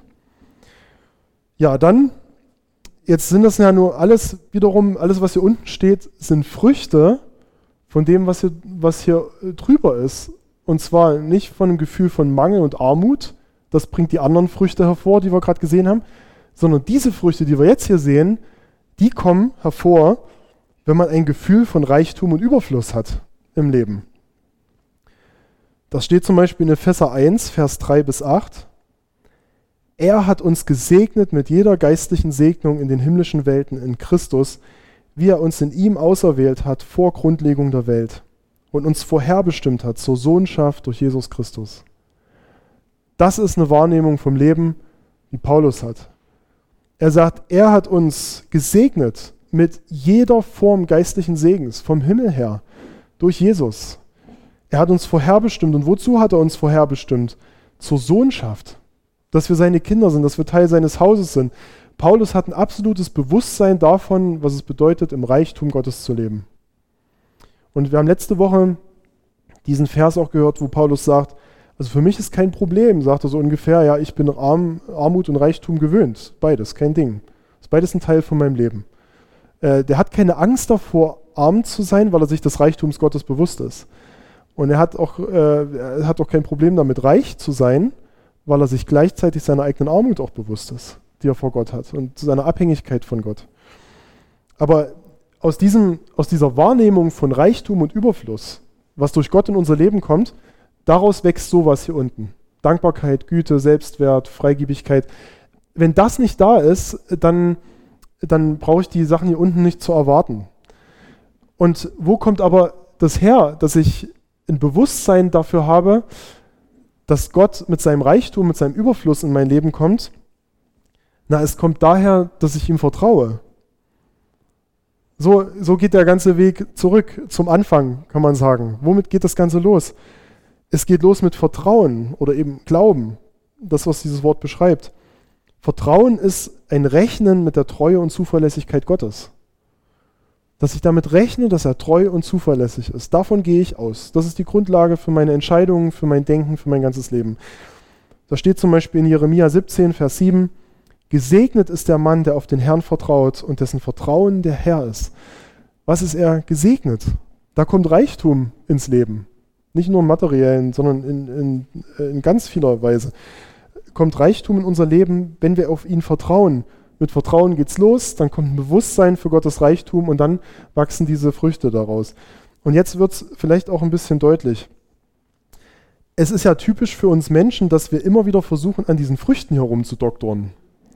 Ja, dann Jetzt sind das ja nur alles, wiederum, alles, was hier unten steht, sind Früchte von dem, was hier, was hier drüber ist. Und zwar nicht von einem Gefühl von Mangel und Armut, das bringt die anderen Früchte hervor, die wir gerade gesehen haben, sondern diese Früchte, die wir jetzt hier sehen, die kommen hervor, wenn man ein Gefühl von Reichtum und Überfluss hat im Leben. Das steht zum Beispiel in Epheser eins, Vers drei bis acht. Er hat uns gesegnet mit jeder geistlichen Segnung in den himmlischen Welten in Christus, wie er uns in ihm auserwählt hat vor Grundlegung der Welt und uns vorherbestimmt hat zur Sohnschaft durch Jesus Christus. Das ist eine Wahrnehmung vom Leben, die Paulus hat. Er sagt, er hat uns gesegnet mit jeder Form geistlichen Segens vom Himmel her durch Jesus. Er hat uns vorherbestimmt. Und wozu hat er uns vorherbestimmt? zur Sohnschaft, dass wir seine Kinder sind, dass wir Teil seines Hauses sind. Paulus hat ein absolutes Bewusstsein davon, was es bedeutet, im Reichtum Gottes zu leben. Und wir haben letzte Woche diesen Vers auch gehört, wo Paulus sagt, also für mich ist kein Problem, sagt er so ungefähr, ja, ich bin Arm, Armut und Reichtum gewöhnt, beides, kein Ding. Das ist beides ein Teil von meinem Leben. Äh, der hat keine Angst davor, arm zu sein, weil er sich des Reichtums Gottes bewusst ist. Und er hat auch, äh, er hat auch kein Problem damit, reich zu sein, weil er sich gleichzeitig seiner eigenen Armut auch bewusst ist, die er vor Gott hat und seiner Abhängigkeit von Gott. Aber aus, diesem, aus dieser Wahrnehmung von Reichtum und Überfluss, was durch Gott in unser Leben kommt, daraus wächst sowas hier unten. Dankbarkeit, Güte, Selbstwert, Freigebigkeit. Wenn das nicht da ist, dann, dann brauche ich die Sachen hier unten nicht zu erwarten. Und wo kommt aber das her, dass ich ein Bewusstsein dafür habe, dass Gott mit seinem Reichtum, mit seinem Überfluss in mein Leben kommt? Na, es kommt daher, dass ich ihm vertraue. So, so geht der ganze Weg zurück zum Anfang, kann man sagen. Womit geht das Ganze los? Es geht los mit Vertrauen oder eben Glauben, das, was dieses Wort beschreibt. Vertrauen ist ein Rechnen mit der Treue und Zuverlässigkeit Gottes. Dass ich damit rechne, dass er treu und zuverlässig ist. Davon gehe ich aus. Das ist die Grundlage für meine Entscheidungen, für mein Denken, für mein ganzes Leben. Da steht zum Beispiel in Jeremia siebzehn, Vers sieben, gesegnet ist der Mann, der auf den Herrn vertraut und dessen Vertrauen der Herr ist. Was ist er gesegnet? Da kommt Reichtum ins Leben. Nicht nur im materiellen, sondern in, in, in ganz vieler Weise. Kommt Reichtum in unser Leben, wenn wir auf ihn vertrauen. Mit Vertrauen geht's los, dann kommt ein Bewusstsein für Gottes Reichtum und dann wachsen diese Früchte daraus. Und jetzt wird es vielleicht auch ein bisschen deutlich. Es ist ja typisch für uns Menschen, dass wir immer wieder versuchen, an diesen Früchten herumzudoktoren.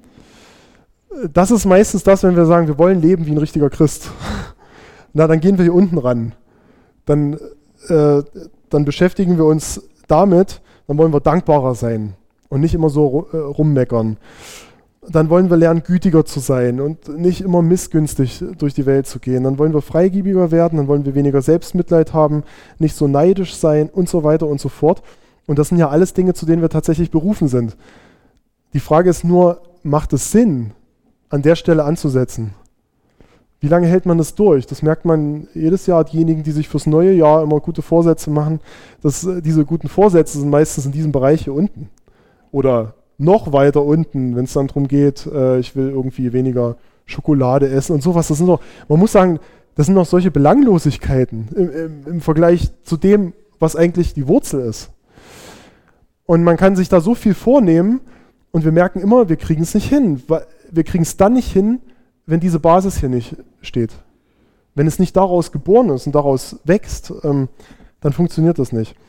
Das ist meistens das, wenn wir sagen, wir wollen leben wie ein richtiger Christ. Na, dann gehen wir hier unten ran. Dann, äh, dann beschäftigen wir uns damit, dann wollen wir dankbarer sein und nicht immer so äh, rummeckern. Dann wollen wir lernen, gütiger zu sein und nicht immer missgünstig durch die Welt zu gehen. Dann wollen wir freigebiger werden, dann wollen wir weniger Selbstmitleid haben, nicht so neidisch sein und so weiter und so fort. Und das sind ja alles Dinge, zu denen wir tatsächlich berufen sind. Die Frage ist nur, macht es Sinn, an der Stelle anzusetzen? Wie lange hält man das durch? Das merkt man jedes Jahr, diejenigen, die sich fürs neue Jahr immer gute Vorsätze machen, dass diese guten Vorsätze sind meistens in diesem Bereich hier unten. Oder noch weiter unten, wenn es dann darum geht, äh, ich will irgendwie weniger Schokolade essen und sowas. Das sind doch, man muss sagen, das sind doch solche Belanglosigkeiten im, im, im Vergleich zu dem, was eigentlich die Wurzel ist. Und man kann sich da so viel vornehmen und wir merken immer, wir kriegen es nicht hin. Wir kriegen es dann nicht hin, wenn diese Basis hier nicht steht. Wenn es nicht daraus geboren ist und daraus wächst, ähm, dann funktioniert das nicht.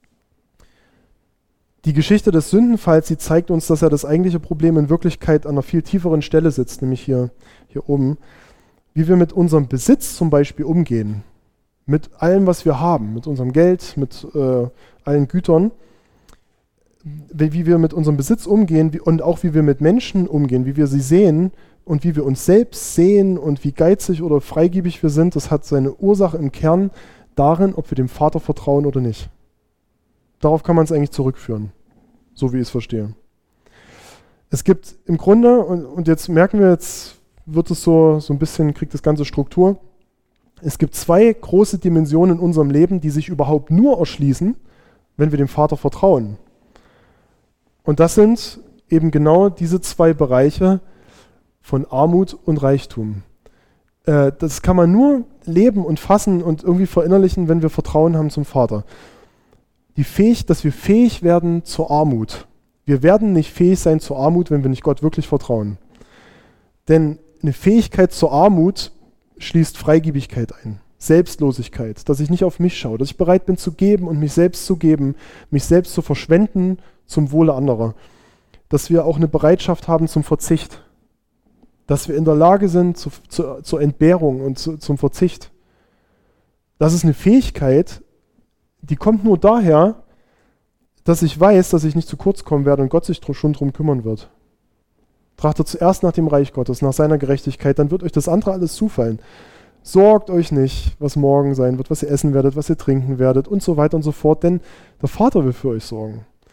Die Geschichte des Sündenfalls, die zeigt uns, dass ja das eigentliche Problem in Wirklichkeit an einer viel tieferen Stelle sitzt, nämlich hier, hier oben. Wie wir mit unserem Besitz zum Beispiel umgehen, mit allem, was wir haben, mit unserem Geld, mit äh, allen Gütern, wie, wie wir mit unserem Besitz umgehen wie, und auch wie wir mit Menschen umgehen, wie wir sie sehen und wie wir uns selbst sehen und wie geizig oder freigebig wir sind, das hat seine Ursache im Kern darin, ob wir dem Vater vertrauen oder nicht. Darauf kann man es eigentlich zurückführen, so wie ich es verstehe. Es gibt im Grunde, und, und jetzt merken wir, jetzt wird es so, so ein bisschen, kriegt das Ganze Struktur. Es gibt zwei große Dimensionen in unserem Leben, die sich überhaupt nur erschließen, wenn wir dem Vater vertrauen. Und das sind eben genau diese zwei Bereiche von Armut und Reichtum. Äh, das kann man nur leben und fassen und irgendwie verinnerlichen, wenn wir Vertrauen haben zum Vater. Die fähig, dass wir fähig werden zur Armut. Wir werden nicht fähig sein zur Armut, wenn wir nicht Gott wirklich vertrauen. Denn eine Fähigkeit zur Armut schließt Freigebigkeit ein, Selbstlosigkeit, dass ich nicht auf mich schaue, dass ich bereit bin zu geben und mich selbst zu geben, mich selbst zu verschwenden zum Wohle anderer. Dass wir auch eine Bereitschaft haben zum Verzicht. Dass wir in der Lage sind zu, zu, zur Entbehrung und zu, zum Verzicht. Das ist eine Fähigkeit, die kommt nur daher, dass ich weiß, dass ich nicht zu kurz kommen werde und Gott sich schon drum kümmern wird. Trachtet zuerst nach dem Reich Gottes, nach seiner Gerechtigkeit, dann wird euch das andere alles zufallen. Sorgt euch nicht, was morgen sein wird, was ihr essen werdet, was ihr trinken werdet und so weiter und so fort, denn der Vater will für euch sorgen.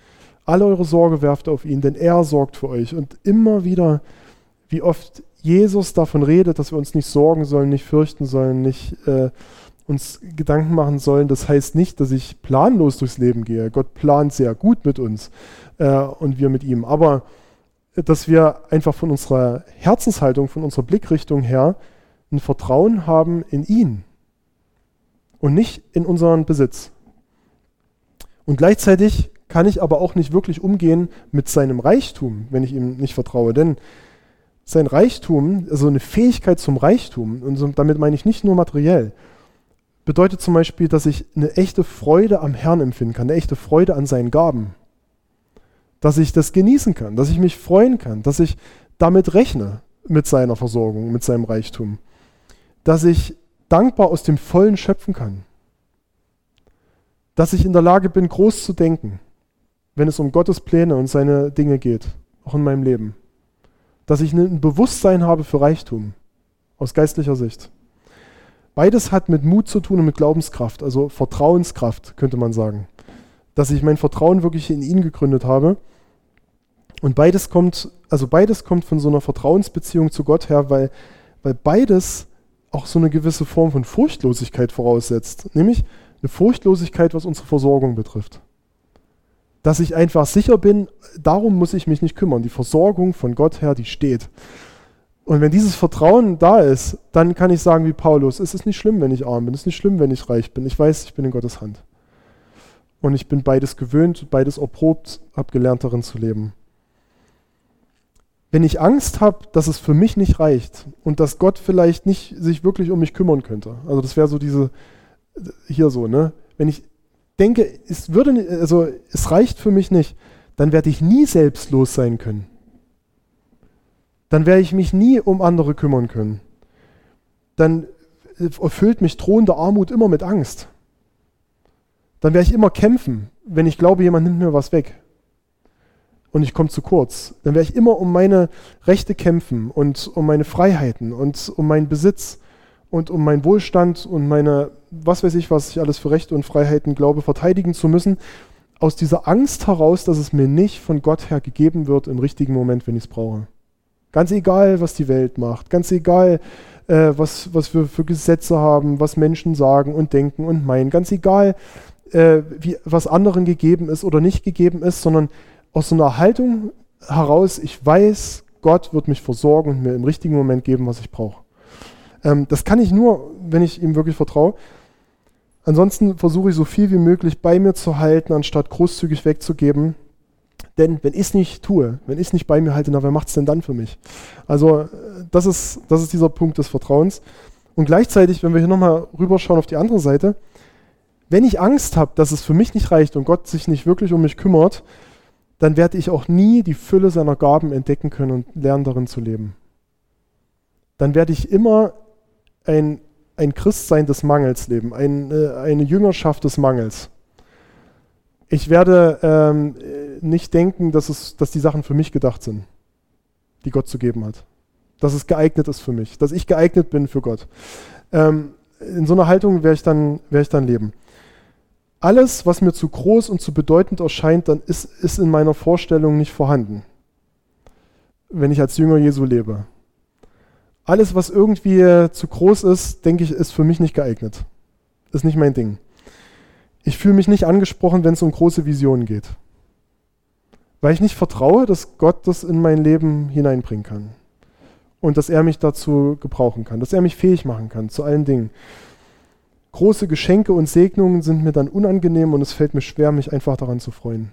Alle eure Sorge werft auf ihn, denn er sorgt für euch. Und immer wieder, wie oft Jesus davon redet, dass wir uns nicht sorgen sollen, nicht fürchten sollen, nicht äh, uns Gedanken machen sollen. Das heißt nicht, dass ich planlos durchs Leben gehe. Gott plant sehr gut mit uns äh, und wir mit ihm. Aber dass wir einfach von unserer Herzenshaltung, von unserer Blickrichtung her ein Vertrauen haben in ihn und nicht in unseren Besitz. Und gleichzeitig kann ich aber auch nicht wirklich umgehen mit seinem Reichtum, wenn ich ihm nicht vertraue. Denn sein Reichtum, also eine Fähigkeit zum Reichtum, und so, damit meine ich nicht nur materiell, bedeutet zum Beispiel, dass ich eine echte Freude am Herrn empfinden kann, eine echte Freude an seinen Gaben. Dass ich das genießen kann, dass ich mich freuen kann, dass ich damit rechne mit seiner Versorgung, mit seinem Reichtum. Dass ich dankbar aus dem Vollen schöpfen kann. Dass ich in der Lage bin, groß zu denken, wenn es um Gottes Pläne und seine Dinge geht, auch in meinem Leben. Dass ich ein Bewusstsein habe für Reichtum, aus geistlicher Sicht. Beides hat mit Mut zu tun und mit Glaubenskraft, also Vertrauenskraft, könnte man sagen. Dass ich mein Vertrauen wirklich in ihn gegründet habe. Und beides kommt, also beides kommt von so einer Vertrauensbeziehung zu Gott her, weil, weil beides auch so eine gewisse Form von Furchtlosigkeit voraussetzt. Nämlich eine Furchtlosigkeit, was unsere Versorgung betrifft. Dass ich einfach sicher bin, darum muss ich mich nicht kümmern. Die Versorgung von Gott her, die steht. Und wenn dieses Vertrauen da ist, dann kann ich sagen wie Paulus, es ist nicht schlimm, wenn ich arm bin, es ist nicht schlimm, wenn ich reich bin. Ich weiß, ich bin in Gottes Hand. Und ich bin beides gewöhnt, beides erprobt, habe gelernt, darin zu leben. Wenn ich Angst habe, dass es für mich nicht reicht und dass Gott vielleicht nicht sich wirklich um mich kümmern könnte, also das wäre so diese, hier so, ne? Wenn ich denke, es würde, also es reicht für mich nicht, dann werde ich nie selbstlos sein können. Dann werde ich mich nie um andere kümmern können. Dann erfüllt mich drohende Armut immer mit Angst. Dann werde ich immer kämpfen, wenn ich glaube, jemand nimmt mir was weg und ich komme zu kurz. Dann werde ich immer um meine Rechte kämpfen und um meine Freiheiten und um meinen Besitz und um meinen Wohlstand und meine, was weiß ich, was ich alles für Rechte und Freiheiten glaube, verteidigen zu müssen, aus dieser Angst heraus, dass es mir nicht von Gott her gegeben wird im richtigen Moment, wenn ich es brauche. Ganz egal, was die Welt macht, ganz egal, äh, was, was wir für Gesetze haben, was Menschen sagen und denken und meinen, ganz egal, äh, wie, was anderen gegeben ist oder nicht gegeben ist, sondern aus so einer Haltung heraus, ich weiß, Gott wird mich versorgen und mir im richtigen Moment geben, was ich brauche. Ähm, das kann ich nur, wenn ich ihm wirklich vertraue. Ansonsten versuche ich so viel wie möglich bei mir zu halten, anstatt großzügig wegzugeben. Denn wenn ich es nicht tue, wenn ich es nicht bei mir halte, na, wer macht es denn dann für mich? Also das ist, das ist dieser Punkt des Vertrauens. Und gleichzeitig, wenn wir hier nochmal rüberschauen auf die andere Seite, wenn ich Angst habe, dass es für mich nicht reicht und Gott sich nicht wirklich um mich kümmert, dann werde ich auch nie die Fülle seiner Gaben entdecken können und lernen, darin zu leben. Dann werde ich immer ein, ein Christsein des Mangels leben, ein, äh, eine Jüngerschaft des Mangels. Ich werde ähm, nicht denken, dass, es, dass die Sachen für mich gedacht sind, die Gott zu geben hat. Dass es geeignet ist für mich, dass ich geeignet bin für Gott. Ähm, in so einer Haltung werde ich dann, werde ich dann leben. Alles, was mir zu groß und zu bedeutend erscheint, dann ist, ist in meiner Vorstellung nicht vorhanden, wenn ich als Jünger Jesu lebe. Alles, was irgendwie zu groß ist, denke ich, ist für mich nicht geeignet. Ist nicht mein Ding. Ich fühle mich nicht angesprochen, wenn es um große Visionen geht. Weil ich nicht vertraue, dass Gott das in mein Leben hineinbringen kann. Und dass er mich dazu gebrauchen kann, dass er mich fähig machen kann zu allen Dingen. Große Geschenke und Segnungen sind mir dann unangenehm und es fällt mir schwer, mich einfach daran zu freuen.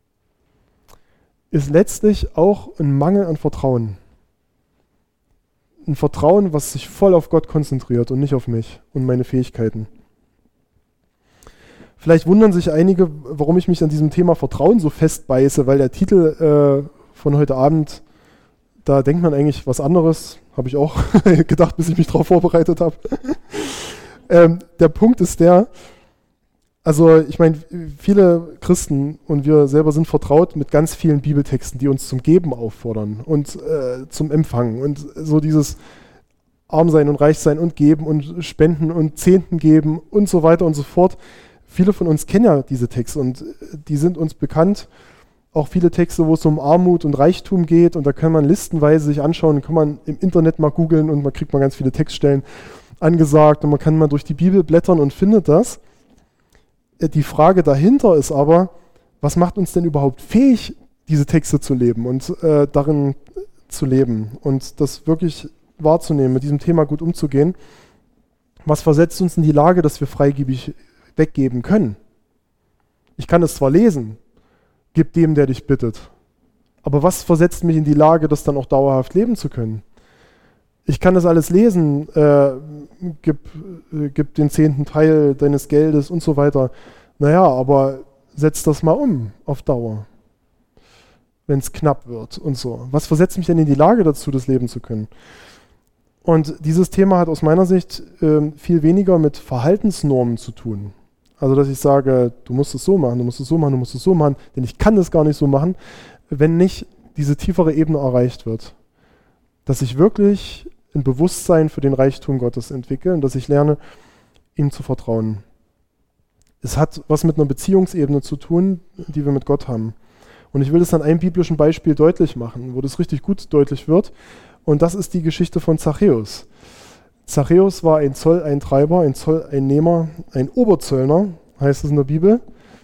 Ist letztlich auch ein Mangel an Vertrauen. Ein Vertrauen, was sich voll auf Gott konzentriert und nicht auf mich und meine Fähigkeiten. Vielleicht wundern sich einige, warum ich mich an diesem Thema Vertrauen so festbeiße, weil der Titel äh, von heute Abend, da denkt man eigentlich was anderes, habe ich auch gedacht, bis ich mich darauf vorbereitet habe. ähm, der Punkt ist der, also ich meine, viele Christen und wir selber sind vertraut mit ganz vielen Bibeltexten, die uns zum Geben auffordern und äh, zum Empfangen und so dieses Arm sein und reich sein und geben und spenden und Zehnten geben und so weiter und so fort. Viele von uns kennen ja diese Texte und die sind uns bekannt auch viele Texte, wo es um Armut und Reichtum geht und da kann man listenweise sich anschauen, kann man im Internet mal googeln und man kriegt mal ganz viele Textstellen angesagt und man kann mal durch die Bibel blättern und findet das. Die Frage dahinter ist aber, was macht uns denn überhaupt fähig, diese Texte zu leben und äh, darin zu leben und das wirklich wahrzunehmen, mit diesem Thema gut umzugehen? Was versetzt uns in die Lage, dass wir freigebig weggeben können? Ich kann es zwar lesen, gib dem, der dich bittet, aber was versetzt mich in die Lage, das dann auch dauerhaft leben zu können? Ich kann das alles lesen, äh, gib, äh, gib den zehnten Teil deines Geldes und so weiter. Naja, aber setz das mal um auf Dauer, wenn es knapp wird und so. Was versetzt mich denn in die Lage dazu, das leben zu können? Und dieses Thema hat aus meiner Sicht äh, viel weniger mit Verhaltensnormen zu tun. Also, dass ich sage, du musst es so machen, du musst es so machen, du musst es so machen, denn ich kann das gar nicht so machen, wenn nicht diese tiefere Ebene erreicht wird. Dass ich wirklich ein Bewusstsein für den Reichtum Gottes entwickle und dass ich lerne, ihm zu vertrauen. Es hat was mit einer Beziehungsebene zu tun, die wir mit Gott haben. Und ich will das an einem biblischen Beispiel deutlich machen, wo das richtig gut deutlich wird. Und das ist die Geschichte von Zachäus. Zachäus war ein Zolleintreiber, ein Zolleinnehmer, ein Oberzöllner, heißt es in der Bibel.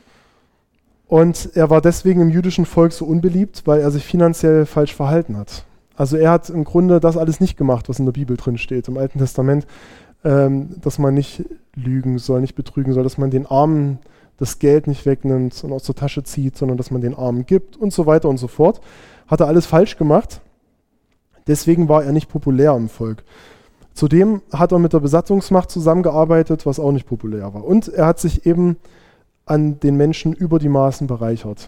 Und er war deswegen im jüdischen Volk so unbeliebt, weil er sich finanziell falsch verhalten hat. Also er hat im Grunde das alles nicht gemacht, was in der Bibel drin steht, im Alten Testament, ähm, dass man nicht lügen soll, nicht betrügen soll, dass man den Armen das Geld nicht wegnimmt und aus der Tasche zieht, sondern dass man den Armen gibt und so weiter und so fort. Hat er alles falsch gemacht. Deswegen war er nicht populär im Volk. Zudem hat er mit der Besatzungsmacht zusammengearbeitet, was auch nicht populär war. Und er hat sich eben an den Menschen über die Maßen bereichert.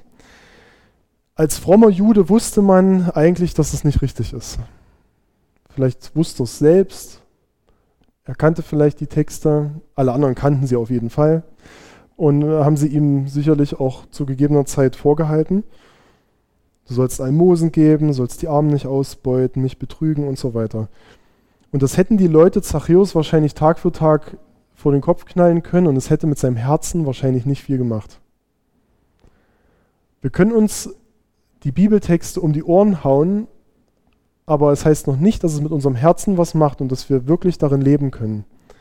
Als frommer Jude wusste man eigentlich, dass es nicht richtig ist. Vielleicht wusste er es selbst, er kannte vielleicht die Texte, alle anderen kannten sie auf jeden Fall und haben sie ihm sicherlich auch zu gegebener Zeit vorgehalten. Du sollst Almosen geben, sollst die Armen nicht ausbeuten, nicht betrügen und so weiter. Und das hätten die Leute Zachäus wahrscheinlich Tag für Tag vor den Kopf knallen können und es hätte mit seinem Herzen wahrscheinlich nicht viel gemacht. Wir können uns die Bibeltexte um die Ohren hauen, aber es heißt noch nicht, dass es mit unserem Herzen was macht und dass wir wirklich darin leben können.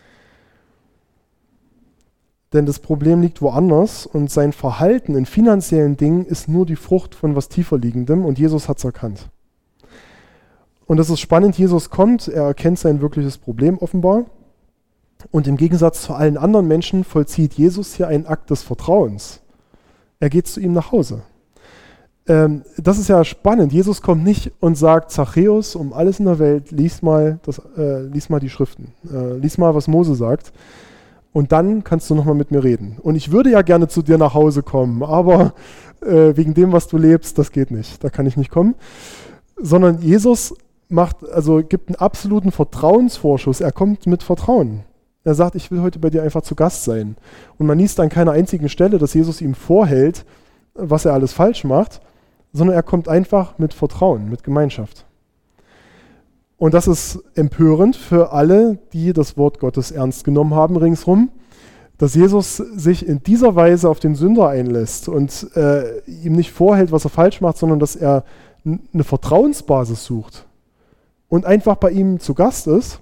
Denn das Problem liegt woanders und sein Verhalten in finanziellen Dingen ist nur die Frucht von was tiefer liegendem und Jesus hat es erkannt. Und das ist spannend, Jesus kommt, er erkennt sein wirkliches Problem offenbar und im Gegensatz zu allen anderen Menschen vollzieht Jesus hier einen Akt des Vertrauens. Er geht zu ihm nach Hause. Ähm, das ist ja spannend. Jesus kommt nicht und sagt, Zachäus, um alles in der Welt, lies mal, das, äh, lies mal die Schriften, äh, lies mal, was Mose sagt und dann kannst du nochmal mit mir reden. Und ich würde ja gerne zu dir nach Hause kommen, aber äh, wegen dem, was du lebst, das geht nicht, da kann ich nicht kommen. Sondern Jesus macht, also gibt einen absoluten Vertrauensvorschuss, er kommt mit Vertrauen. Er sagt, ich will heute bei dir einfach zu Gast sein. Und man liest an keiner einzigen Stelle, dass Jesus ihm vorhält, was er alles falsch macht, sondern er kommt einfach mit Vertrauen, mit Gemeinschaft. Und das ist empörend für alle, die das Wort Gottes ernst genommen haben ringsrum, dass Jesus sich in dieser Weise auf den Sünder einlässt und äh, ihm nicht vorhält, was er falsch macht, sondern dass er n- eine Vertrauensbasis sucht und einfach bei ihm zu Gast ist.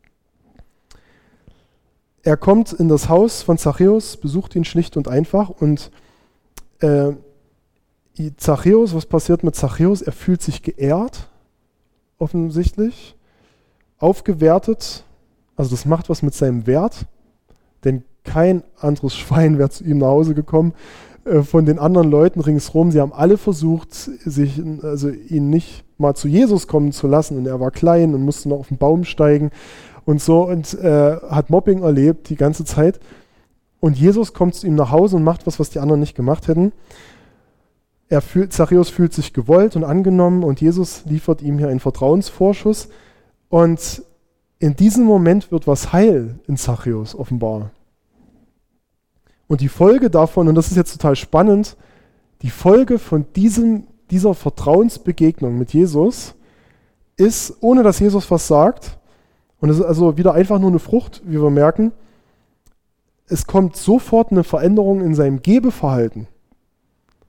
Er kommt in das Haus von Zachäus, besucht ihn schlicht und einfach und äh, Zachäus, was passiert mit Zachäus? Er fühlt sich geehrt, offensichtlich, aufgewertet, also das macht was mit seinem Wert, denn kein anderes Schwein wäre zu ihm nach Hause gekommen äh, von den anderen Leuten ringsherum. Sie haben alle versucht, sich, also ihn nicht mal zu Jesus kommen zu lassen und er war klein und musste noch auf den Baum steigen und so und äh, hat Mobbing erlebt die ganze Zeit und Jesus kommt zu ihm nach Hause und macht was, was die anderen nicht gemacht hätten. Er fühlt, Zachäus fühlt sich gewollt und angenommen und Jesus liefert ihm hier einen Vertrauensvorschuss. Und in diesem Moment wird was heil in Zachäus offenbar. Und die Folge davon, und das ist jetzt total spannend, die Folge von diesem, dieser Vertrauensbegegnung mit Jesus ist, ohne dass Jesus was sagt, und es ist also wieder einfach nur eine Frucht, wie wir merken, es kommt sofort eine Veränderung in seinem Gebeverhalten.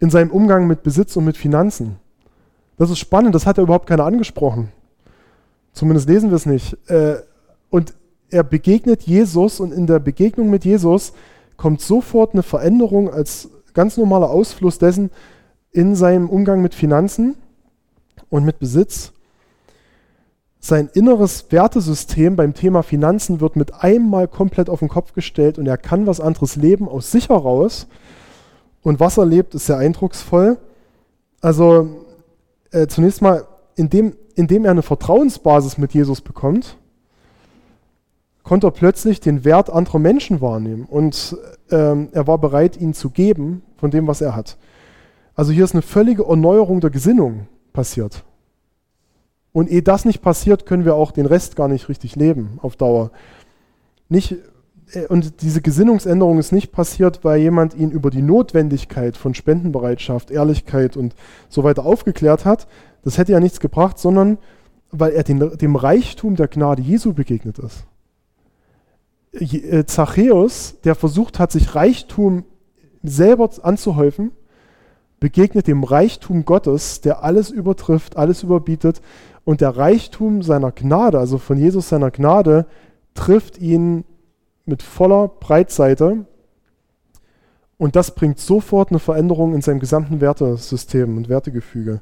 in seinem Umgang mit Besitz und mit Finanzen. Das ist spannend, das hat er überhaupt keiner angesprochen. Zumindest lesen wir es nicht. Und er begegnet Jesus und in der Begegnung mit Jesus kommt sofort eine Veränderung als ganz normaler Ausfluss dessen in seinem Umgang mit Finanzen und mit Besitz. Sein inneres Wertesystem beim Thema Finanzen wird mit einmal komplett auf den Kopf gestellt und er kann was anderes leben aus sich heraus. Und was er lebt, ist sehr eindrucksvoll. Also äh, zunächst mal, indem, indem er eine Vertrauensbasis mit Jesus bekommt, konnte er plötzlich den Wert anderer Menschen wahrnehmen und ähm, er war bereit, ihnen zu geben von dem, was er hat. Also hier ist eine völlige Erneuerung der Gesinnung passiert. Und ehe das nicht passiert, können wir auch den Rest gar nicht richtig leben auf Dauer. Nicht, und diese Gesinnungsänderung ist nicht passiert, weil jemand ihn über die Notwendigkeit von Spendenbereitschaft, Ehrlichkeit und so weiter aufgeklärt hat. Das hätte ja nichts gebracht, sondern weil er den, dem Reichtum der Gnade Jesu begegnet ist. Zachäus, der versucht hat, sich Reichtum selber anzuhäufen, begegnet dem Reichtum Gottes, der alles übertrifft, alles überbietet. Und der Reichtum seiner Gnade, also von Jesus seiner Gnade, trifft ihn mit voller Breitseite. Und das bringt sofort eine Veränderung in seinem gesamten Wertesystem und Wertegefüge.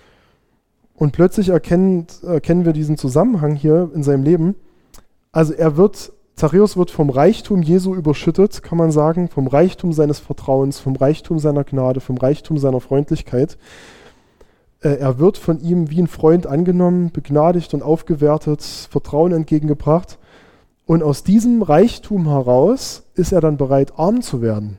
Und plötzlich erkennen, erkennen wir diesen Zusammenhang hier in seinem Leben. Also er wird, Zachäus wird vom Reichtum Jesu überschüttet, kann man sagen, vom Reichtum seines Vertrauens, vom Reichtum seiner Gnade, vom Reichtum seiner Freundlichkeit. Er wird von ihm wie ein Freund angenommen, begnadigt und aufgewertet, Vertrauen entgegengebracht. Und aus diesem Reichtum heraus ist er dann bereit, arm zu werden.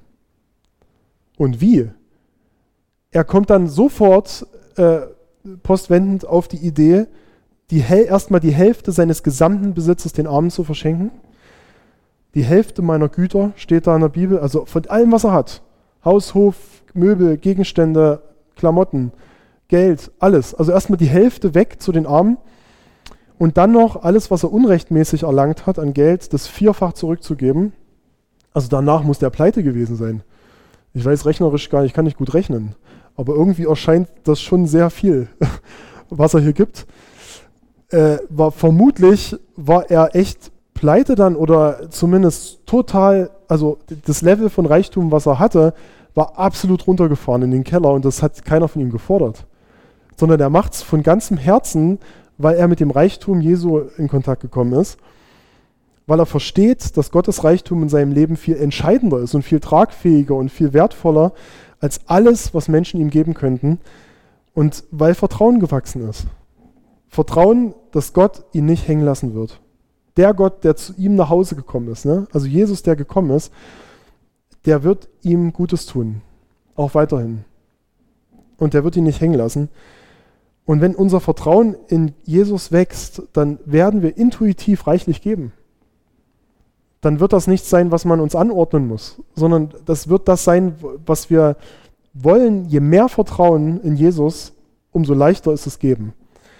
Und wie? Er kommt dann sofort äh, postwendend auf die Idee, die Hel- erstmal die Hälfte seines gesamten Besitzes den Armen zu verschenken. Die Hälfte meiner Güter steht da in der Bibel, also von allem, was er hat. Haus, Hof, Möbel, Gegenstände, Klamotten, Geld, alles. Also erstmal die Hälfte weg zu den Armen und dann noch alles, was er unrechtmäßig erlangt hat an Geld, das vierfach zurückzugeben. Also danach muss der pleite gewesen sein. Ich weiß rechnerisch gar nicht, ich kann nicht gut rechnen, aber irgendwie erscheint das schon sehr viel, was er hier gibt. Äh, war, vermutlich war er echt pleite dann oder zumindest total, also das Level von Reichtum, was er hatte, war absolut runtergefahren in den Keller und das hat keiner von ihm gefordert. Sondern er macht es von ganzem Herzen, weil er mit dem Reichtum Jesu in Kontakt gekommen ist, weil er versteht, dass Gottes Reichtum in seinem Leben viel entscheidender ist und viel tragfähiger und viel wertvoller als alles, was Menschen ihm geben könnten und weil Vertrauen gewachsen ist. Vertrauen, dass Gott ihn nicht hängen lassen wird. Der Gott, der zu ihm nach Hause gekommen ist, ne? Also Jesus, der gekommen ist, der wird ihm Gutes tun, auch weiterhin. Und der wird ihn nicht hängen lassen. Und wenn unser Vertrauen in Jesus wächst, dann werden wir intuitiv reichlich geben. Dann wird das nichts sein, was man uns anordnen muss, sondern das wird das sein, was wir wollen. Je mehr Vertrauen in Jesus, umso leichter ist es geben.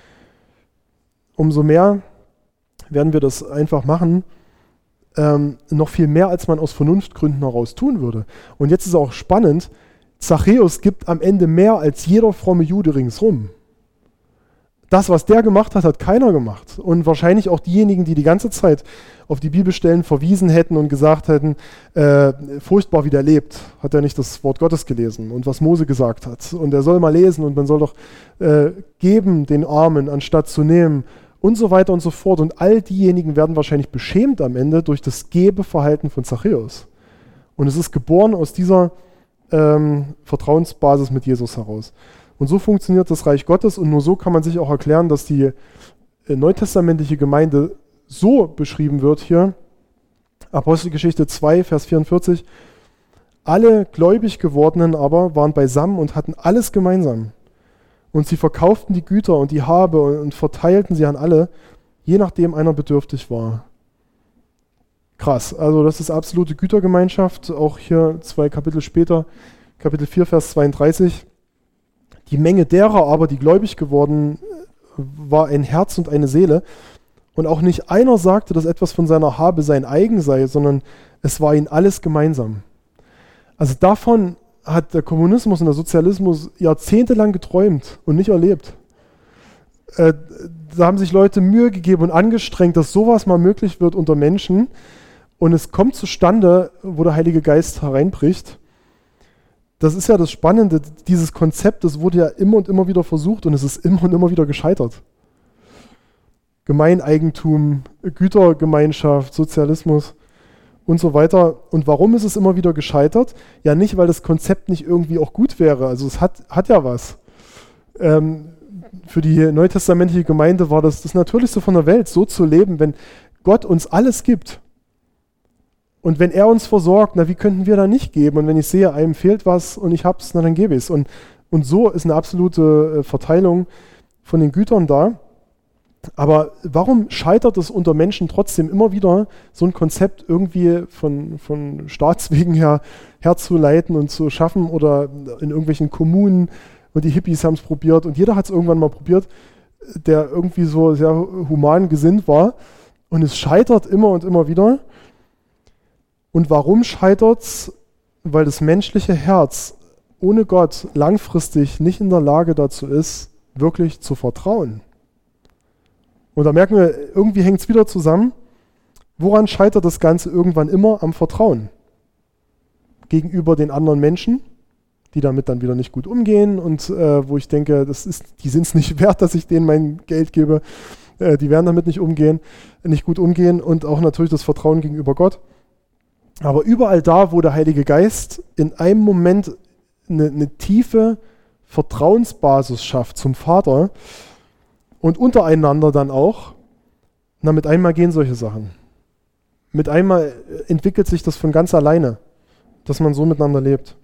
Umso mehr werden wir das einfach machen, ähm, noch viel mehr, als man aus Vernunftgründen heraus tun würde. Und jetzt ist auch spannend, Zachäus gibt am Ende mehr als jeder fromme Jude ringsrum. Das, was der gemacht hat, hat keiner gemacht. Und wahrscheinlich auch diejenigen, die die ganze Zeit auf die Bibelstellen verwiesen hätten und gesagt hätten, äh, furchtbar, wie der lebt, hat er nicht das Wort Gottes gelesen und was Mose gesagt hat. Und er soll mal lesen und man soll doch äh, geben den Armen, anstatt zu nehmen und so weiter und so fort. Und all diejenigen werden wahrscheinlich beschämt am Ende durch das Gebeverhalten von Zachäus. Und es ist geboren aus dieser ähm, Vertrauensbasis mit Jesus heraus. Und so funktioniert das Reich Gottes und nur so kann man sich auch erklären, dass die äh, neutestamentliche Gemeinde so beschrieben wird hier. Apostelgeschichte zwei, Vers vierundvierzig. Alle gläubig gewordenen aber waren beisammen und hatten alles gemeinsam. Und sie verkauften die Güter und die Habe und, und verteilten sie an alle, je nachdem einer bedürftig war. Krass, also das ist absolute Gütergemeinschaft, auch hier zwei Kapitel später, Kapitel vier, Vers zweiunddreißig. Die Menge derer aber, die gläubig geworden war, ein Herz und eine Seele. Und auch nicht einer sagte, dass etwas von seiner Habe sein eigen sei, sondern es war ihnen alles gemeinsam. Also davon hat der Kommunismus und der Sozialismus jahrzehntelang geträumt und nicht erlebt. Äh, da haben sich Leute Mühe gegeben und angestrengt, dass sowas mal möglich wird unter Menschen. Und es kommt zustande, wo der Heilige Geist hereinbricht. Das ist ja das Spannende, dieses Konzept, das wurde ja immer und immer wieder versucht und es ist immer und immer wieder gescheitert. Gemeineigentum, Gütergemeinschaft, Sozialismus und so weiter. Und warum ist es immer wieder gescheitert? Ja, nicht, weil das Konzept nicht irgendwie auch gut wäre. Also es hat, hat ja was. Ähm, für die neutestamentliche Gemeinde war das das Natürlichste von der Welt, so zu leben, wenn Gott uns alles gibt. Und wenn er uns versorgt, na, wie könnten wir da nicht geben? Und wenn ich sehe, einem fehlt was und ich hab's, na, dann gebe ich es. Und, und so ist eine absolute äh, Verteilung von den Gütern da. Aber warum scheitert es unter Menschen trotzdem immer wieder, so ein Konzept irgendwie von, von Staatswegen her herzuleiten und zu schaffen oder in irgendwelchen Kommunen, und die Hippies haben es probiert und jeder hat es irgendwann mal probiert, der irgendwie so sehr human gesinnt war. Und es scheitert immer und immer wieder. Und warum scheitert es? Weil das menschliche Herz ohne Gott langfristig nicht in der Lage dazu ist, wirklich zu vertrauen. Und da merken wir, irgendwie hängt es wieder zusammen. Woran scheitert das Ganze irgendwann immer? Am Vertrauen. Gegenüber den anderen Menschen, die damit dann wieder nicht gut umgehen und äh, wo ich denke, das ist, die sind es nicht wert, dass ich denen mein Geld gebe. Äh, die werden damit nicht umgehen, nicht gut umgehen und auch natürlich das Vertrauen gegenüber Gott. Aber überall da, wo der Heilige Geist in einem Moment eine, eine tiefe Vertrauensbasis schafft zum Vater und untereinander dann auch, na, mit einmal gehen solche Sachen. Mit einmal entwickelt sich das von ganz alleine, dass man so miteinander lebt.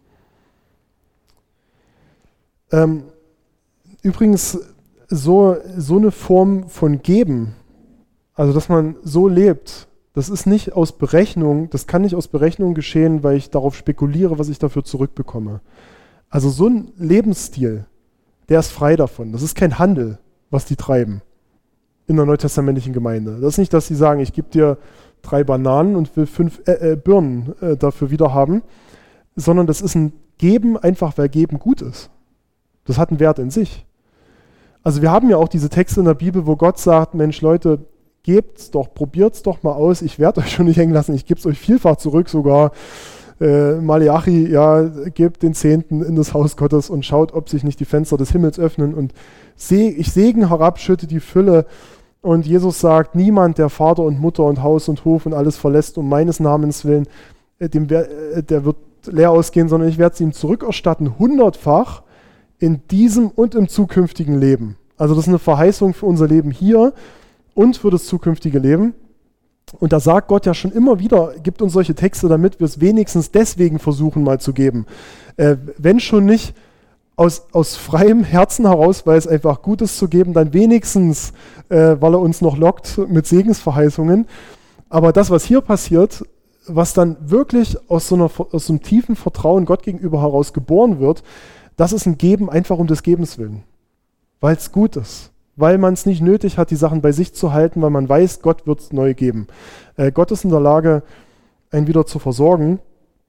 Ähm, übrigens, so, so eine Form von Geben, also dass man so lebt, das ist nicht aus Berechnung, das kann nicht aus Berechnung geschehen, weil ich darauf spekuliere, was ich dafür zurückbekomme. Also so ein Lebensstil, der ist frei davon. Das ist kein Handel, was die treiben in der neutestamentlichen Gemeinde. Das ist nicht, dass sie sagen, ich gebe dir drei Bananen und will fünf äh, äh, Birnen äh, dafür wieder haben, sondern das ist ein Geben, einfach weil Geben gut ist. Das hat einen Wert in sich. Also wir haben ja auch diese Texte in der Bibel, wo Gott sagt, Mensch Leute, gebt's doch, probiert's doch mal aus, ich werde euch schon nicht hängen lassen, ich gebe es euch vielfach zurück sogar. Äh, Maleachi, ja, gebt den Zehnten in das Haus Gottes und schaut, ob sich nicht die Fenster des Himmels öffnen und se- ich Segen herab, schütte die Fülle. Und Jesus sagt, niemand, der Vater und Mutter und Haus und Hof und alles verlässt um meines Namens willen, äh, dem wer- äh, der wird leer ausgehen, sondern ich werde es ihm zurückerstatten, hundertfach, in diesem und im zukünftigen Leben. Also das ist eine Verheißung für unser Leben hier und für das zukünftige Leben. Und da sagt Gott ja schon immer wieder, gibt uns solche Texte, damit wir es wenigstens deswegen versuchen mal zu geben. Äh, wenn schon nicht aus, aus freiem Herzen heraus, weil es einfach gut ist zu geben, dann wenigstens, äh, weil er uns noch lockt mit Segensverheißungen. Aber das, was hier passiert, was dann wirklich aus so, einer, aus so einem tiefen Vertrauen Gott gegenüber heraus geboren wird, das ist ein Geben einfach um des Gebens willen, weil es gut ist, weil man es nicht nötig hat, die Sachen bei sich zu halten, weil man weiß, Gott wird es neu geben. Äh, Gott ist in der Lage, einen wieder zu versorgen.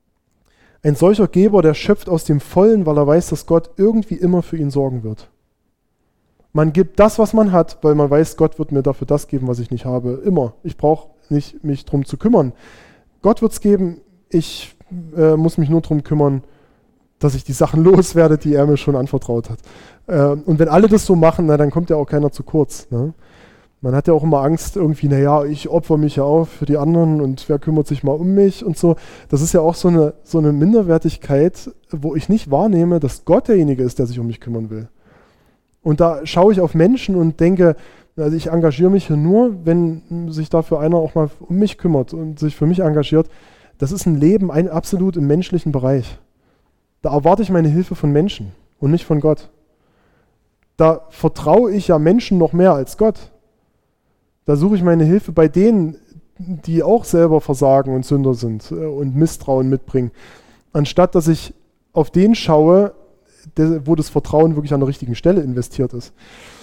Ein solcher Geber, der schöpft aus dem Vollen, weil er weiß, dass Gott irgendwie immer für ihn sorgen wird. Man gibt das, was man hat, weil man weiß, Gott wird mir dafür das geben, was ich nicht habe. Immer. Ich brauche nicht mich drum zu kümmern. Gott wird es geben, ich äh, muss mich nur drum kümmern, dass ich die Sachen loswerde, die er mir schon anvertraut hat. Äh, und wenn alle das so machen, na, dann kommt ja auch keiner zu kurz. Ne? Man hat ja auch immer Angst, irgendwie, naja, ich opfer mich ja auf für die anderen und wer kümmert sich mal um mich und so. Das ist ja auch so eine, so eine Minderwertigkeit, wo ich nicht wahrnehme, dass Gott derjenige ist, der sich um mich kümmern will. Und da schaue ich auf Menschen und denke, also ich engagiere mich hier nur, wenn sich dafür einer auch mal um mich kümmert und sich für mich engagiert. Das ist ein Leben ein, absolut im menschlichen Bereich. Da erwarte ich meine Hilfe von Menschen und nicht von Gott. Da vertraue ich ja Menschen noch mehr als Gott. Da suche ich meine Hilfe bei denen, die auch selber Versagen und Sünder sind und Misstrauen mitbringen, anstatt dass ich auf den schaue, wo das Vertrauen wirklich an der richtigen Stelle investiert ist.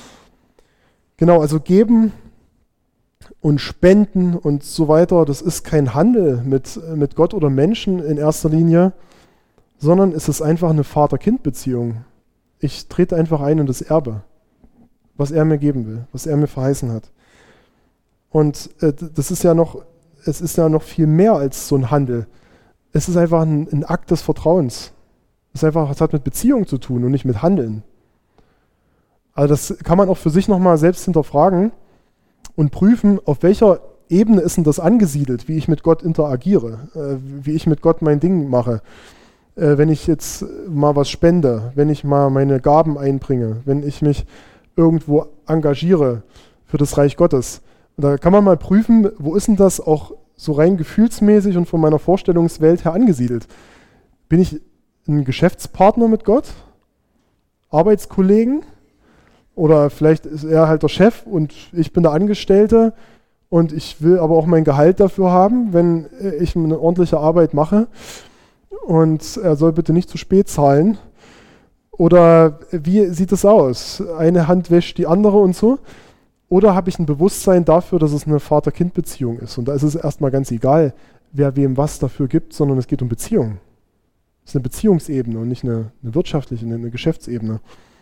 Genau, also geben und spenden und so weiter, das ist kein Handel mit, mit Gott oder Menschen in erster Linie, sondern es ist einfach eine Vater-Kind-Beziehung. Ich trete einfach ein in das Erbe, was er mir geben will, was er mir verheißen hat. Und äh, das ist ja noch, es ist ja noch viel mehr als so ein Handel. Es ist einfach ein, ein Akt des Vertrauens. Es ist einfach, es hat mit Beziehung zu tun und nicht mit Handeln. Also das kann man auch für sich nochmal selbst hinterfragen und prüfen, auf welcher Ebene ist denn das angesiedelt, wie ich mit Gott interagiere, äh, wie ich mit Gott mein Ding mache. Äh, wenn ich jetzt mal was spende, wenn ich mal meine Gaben einbringe, wenn ich mich irgendwo engagiere für das Reich Gottes. Da kann man mal prüfen, wo ist denn das auch so rein gefühlsmäßig und von meiner Vorstellungswelt her angesiedelt. Bin ich ein Geschäftspartner mit Gott? Arbeitskollegen? Oder vielleicht ist er halt der Chef und ich bin der Angestellte und ich will aber auch mein Gehalt dafür haben, wenn ich eine ordentliche Arbeit mache und er soll bitte nicht zu spät zahlen. Oder wie sieht es aus? Eine Hand wäscht die andere und so? Oder habe ich ein Bewusstsein dafür, dass es eine Vater-Kind-Beziehung ist? Und da ist es erstmal ganz egal, wer wem was dafür gibt, sondern es geht um Beziehung. Es ist eine Beziehungsebene und nicht eine, eine wirtschaftliche, eine, eine Geschäftsebene.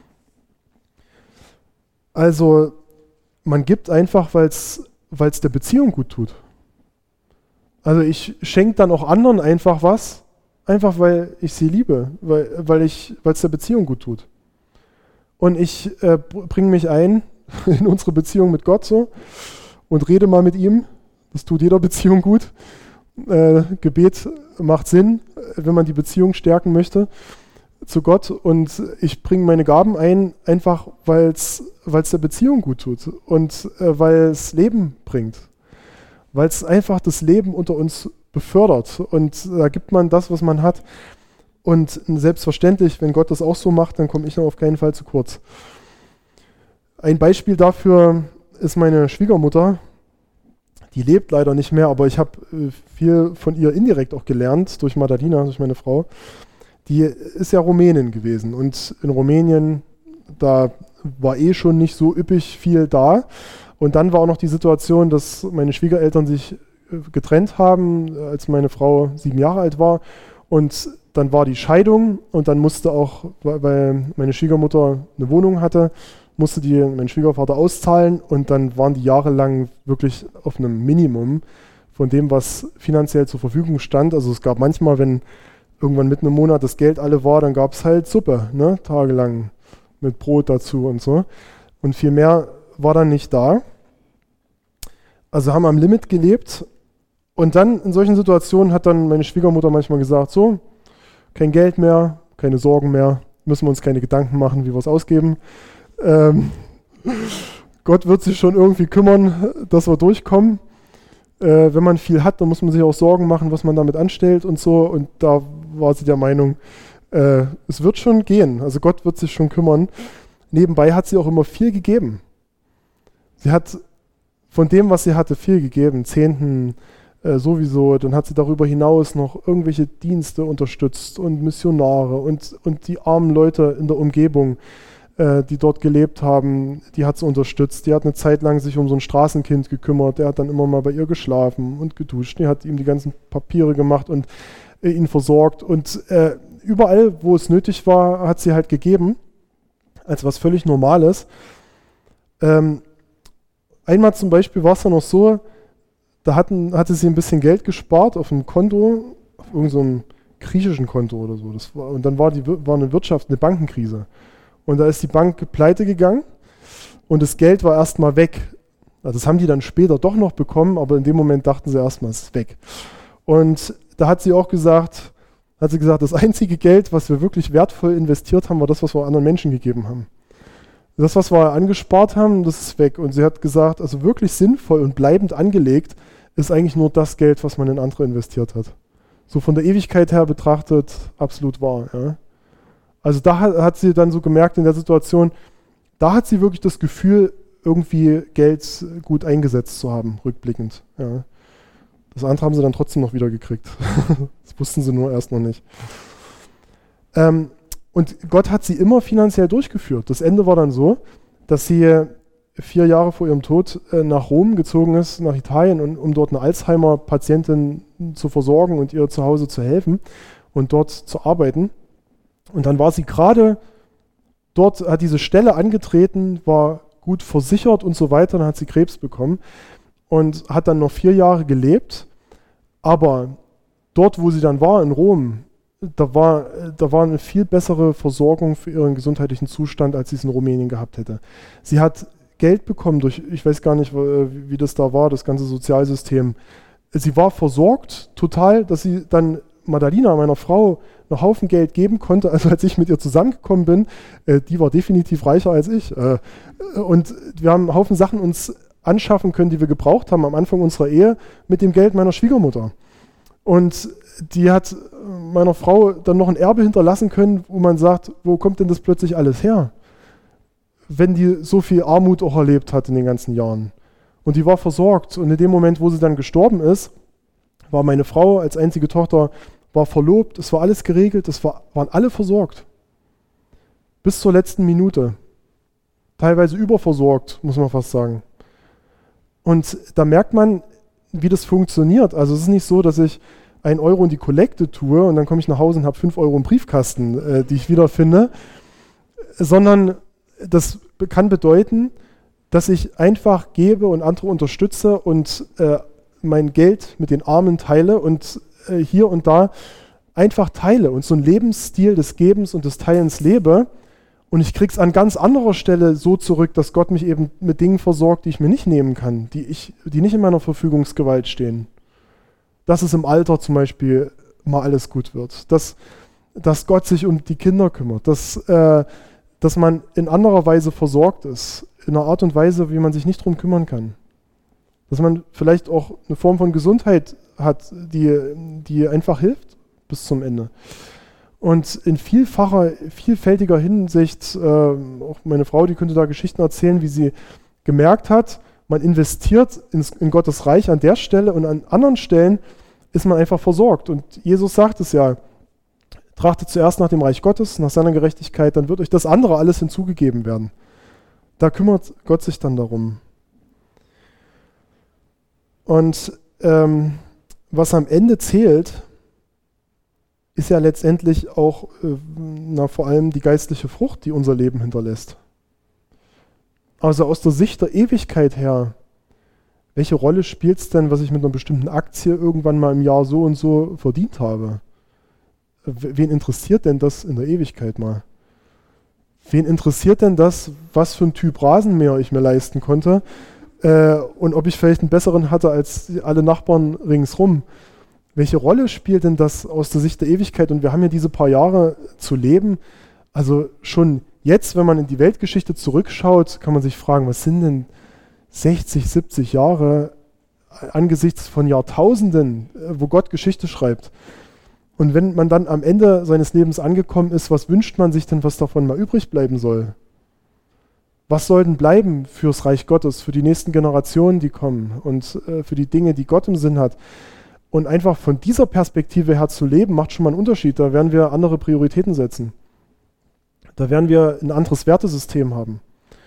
Also man gibt einfach, weil es der Beziehung gut tut. Also ich schenke dann auch anderen einfach was, einfach weil ich sie liebe, weil weil ich, weil es der Beziehung gut tut. Und ich äh, bringe mich ein in unsere Beziehung mit Gott so und rede mal mit ihm. Das tut jeder Beziehung gut. Äh, Gebet macht Sinn, wenn man die Beziehung stärken möchte zu Gott, und ich bringe meine Gaben ein, einfach weil es der Beziehung gut tut und äh, weil es Leben bringt, weil es einfach das Leben unter uns befördert, und da gibt man das, was man hat, und selbstverständlich, wenn Gott das auch so macht, dann komme ich noch auf keinen Fall zu kurz. Ein Beispiel dafür ist meine Schwiegermutter, die lebt leider nicht mehr, aber ich habe äh, viel von ihr indirekt auch gelernt, durch Madalina, durch meine Frau. Die ist ja Rumänin gewesen, und in Rumänien, da war eh schon nicht so üppig viel da. Und dann war auch noch die Situation, dass meine Schwiegereltern sich getrennt haben, als meine Frau sieben Jahre alt war. Und dann war die Scheidung, und dann musste auch, weil meine Schwiegermutter eine Wohnung hatte, musste die mein Schwiegervater auszahlen, und dann waren die jahrelang wirklich auf einem Minimum von dem, was finanziell zur Verfügung stand. Also es gab manchmal, wenn irgendwann mitten im Monat das Geld alle war, dann gab es halt Suppe, ne, tagelang mit Brot dazu und so. Und viel mehr war dann nicht da. Also haben wir am Limit gelebt. Und dann in solchen Situationen hat dann meine Schwiegermutter manchmal gesagt, so, kein Geld mehr, keine Sorgen mehr, müssen wir uns keine Gedanken machen, wie wir es ausgeben. Ähm, Gott wird sich schon irgendwie kümmern, dass wir durchkommen. Äh, wenn man viel hat, dann muss man sich auch Sorgen machen, was man damit anstellt und so. Und da war sie der Meinung, äh, es wird schon gehen. Also Gott wird sich schon kümmern. Nebenbei hat sie auch immer viel gegeben. Sie hat von dem, was sie hatte, viel gegeben. Zehnten äh, sowieso. Dann hat sie darüber hinaus noch irgendwelche Dienste unterstützt und Missionare und, und die armen Leute in der Umgebung, äh, die dort gelebt haben, die hat sie unterstützt. Die hat eine Zeit lang sich um so ein Straßenkind gekümmert. Der hat dann immer mal bei ihr geschlafen und geduscht. Die hat ihm die ganzen Papiere gemacht und äh, ihn versorgt. Und äh, überall, wo es nötig war, hat sie halt gegeben, als was völlig Normales. Ähm, einmal zum Beispiel war es dann noch so, da hatten, hatte sie ein bisschen Geld gespart auf einem Konto, auf irgendeinem so griechischen Konto oder so. Das war, und dann war, die, war eine Wirtschaft, eine Bankenkrise. Und da ist die Bank pleite gegangen und das Geld war erstmal weg. Also das haben die dann später doch noch bekommen, aber in dem Moment dachten sie erstmal, es ist weg. Und da hat sie auch gesagt, hat sie gesagt, das einzige Geld, was wir wirklich wertvoll investiert haben, war das, was wir anderen Menschen gegeben haben. Das, was wir angespart haben, das ist weg. Und sie hat gesagt, also wirklich sinnvoll und bleibend angelegt ist eigentlich nur das Geld, was man in andere investiert hat. So von der Ewigkeit her betrachtet, absolut wahr. Ja. Also da hat, hat sie dann so gemerkt in der Situation, da hat sie wirklich das Gefühl, irgendwie Geld gut eingesetzt zu haben, rückblickend. Ja. Das andere haben sie dann trotzdem noch wieder gekriegt. Das wussten sie nur erst noch nicht. Ähm, und Gott hat sie immer finanziell durchgeführt. Das Ende war dann so, dass sie vier Jahre vor ihrem Tod äh, nach Rom gezogen ist, nach Italien, und, um dort eine Alzheimer-Patientin zu versorgen und ihr zu Hause zu helfen. und dort zu arbeiten. Und dann war sie gerade dort, hat diese Stelle angetreten, war gut versichert und so weiter, dann hat sie Krebs bekommen und hat dann noch vier Jahre gelebt. Aber dort, wo sie dann war, in Rom, da war, da war eine viel bessere Versorgung für ihren gesundheitlichen Zustand, als sie es in Rumänien gehabt hätte. Sie hat Geld bekommen durch, ich weiß gar nicht, wie das da war, das ganze Sozialsystem. Sie war versorgt total, dass sie dann Madalina, meiner Frau, noch Haufen Geld geben konnte. Also als ich mit ihr zusammengekommen bin, äh, die war definitiv reicher als ich. Äh, und wir haben einen Haufen Sachen uns anschaffen können, die wir gebraucht haben am Anfang unserer Ehe mit dem Geld meiner Schwiegermutter. Und die hat meiner Frau dann noch ein Erbe hinterlassen können, wo man sagt, wo kommt denn das plötzlich alles her? Wenn die so viel Armut auch erlebt hat in den ganzen Jahren. Und die war versorgt. Und in dem Moment, wo sie dann gestorben ist, war meine Frau als einzige Tochter, war verlobt, es war alles geregelt, es war, waren alle versorgt. Bis zur letzten Minute. Teilweise überversorgt, muss man fast sagen. Und da merkt man, wie das funktioniert. Also es ist nicht so, dass ich einen Euro in die Kollekte tue und dann komme ich nach Hause und habe fünf Euro im Briefkasten, äh, die ich wiederfinde, sondern das kann bedeuten, dass ich einfach gebe und andere unterstütze und äh, mein Geld mit den Armen teile und äh, hier und da einfach teile und so einen Lebensstil des Gebens und des Teilens lebe. Und ich kriege es an ganz anderer Stelle so zurück, dass Gott mich eben mit Dingen versorgt, die ich mir nicht nehmen kann, die, ich, die nicht in meiner Verfügungsgewalt stehen. Dass es im Alter zum Beispiel mal alles gut wird. Dass, dass Gott sich um die Kinder kümmert. Dass, äh, dass man in anderer Weise versorgt ist. In einer Art und Weise, wie man sich nicht drum kümmern kann. Dass man vielleicht auch eine Form von Gesundheit hat, die, die einfach hilft bis zum Ende. Und in vielfacher, vielfältiger Hinsicht, äh, auch meine Frau, die könnte da Geschichten erzählen, wie sie gemerkt hat, man investiert ins, in Gottes Reich an der Stelle und an anderen Stellen ist man einfach versorgt. Und Jesus sagt es ja, trachtet zuerst nach dem Reich Gottes, nach seiner Gerechtigkeit, dann wird euch das andere alles hinzugegeben werden. Da kümmert Gott sich dann darum. Und ähm, was am Ende zählt, ist ja letztendlich auch äh, na, vor allem die geistliche Frucht, die unser Leben hinterlässt. Also aus der Sicht der Ewigkeit her, welche Rolle spielt es denn, was ich mit einer bestimmten Aktie irgendwann mal im Jahr so und so verdient habe? Wen interessiert denn das in der Ewigkeit mal? Wen interessiert denn das, was für ein Typ Rasenmäher ich mir leisten konnte äh, und ob ich vielleicht einen besseren hatte als alle Nachbarn ringsrum? Welche Rolle spielt denn das aus der Sicht der Ewigkeit? Und wir haben ja diese paar Jahre zu leben. Also schon jetzt, wenn man in die Weltgeschichte zurückschaut, kann man sich fragen, was sind denn sechzig, siebzig Jahre angesichts von Jahrtausenden, wo Gott Geschichte schreibt? Und wenn man dann am Ende seines Lebens angekommen ist, was wünscht man sich denn, was davon mal übrig bleiben soll? Was soll denn bleiben fürs Reich Gottes, für die nächsten Generationen, die kommen und äh, für die Dinge, die Gott im Sinn hat? Und einfach von dieser Perspektive her zu leben, macht schon mal einen Unterschied. Da werden wir andere Prioritäten setzen. Da werden wir ein anderes Wertesystem haben.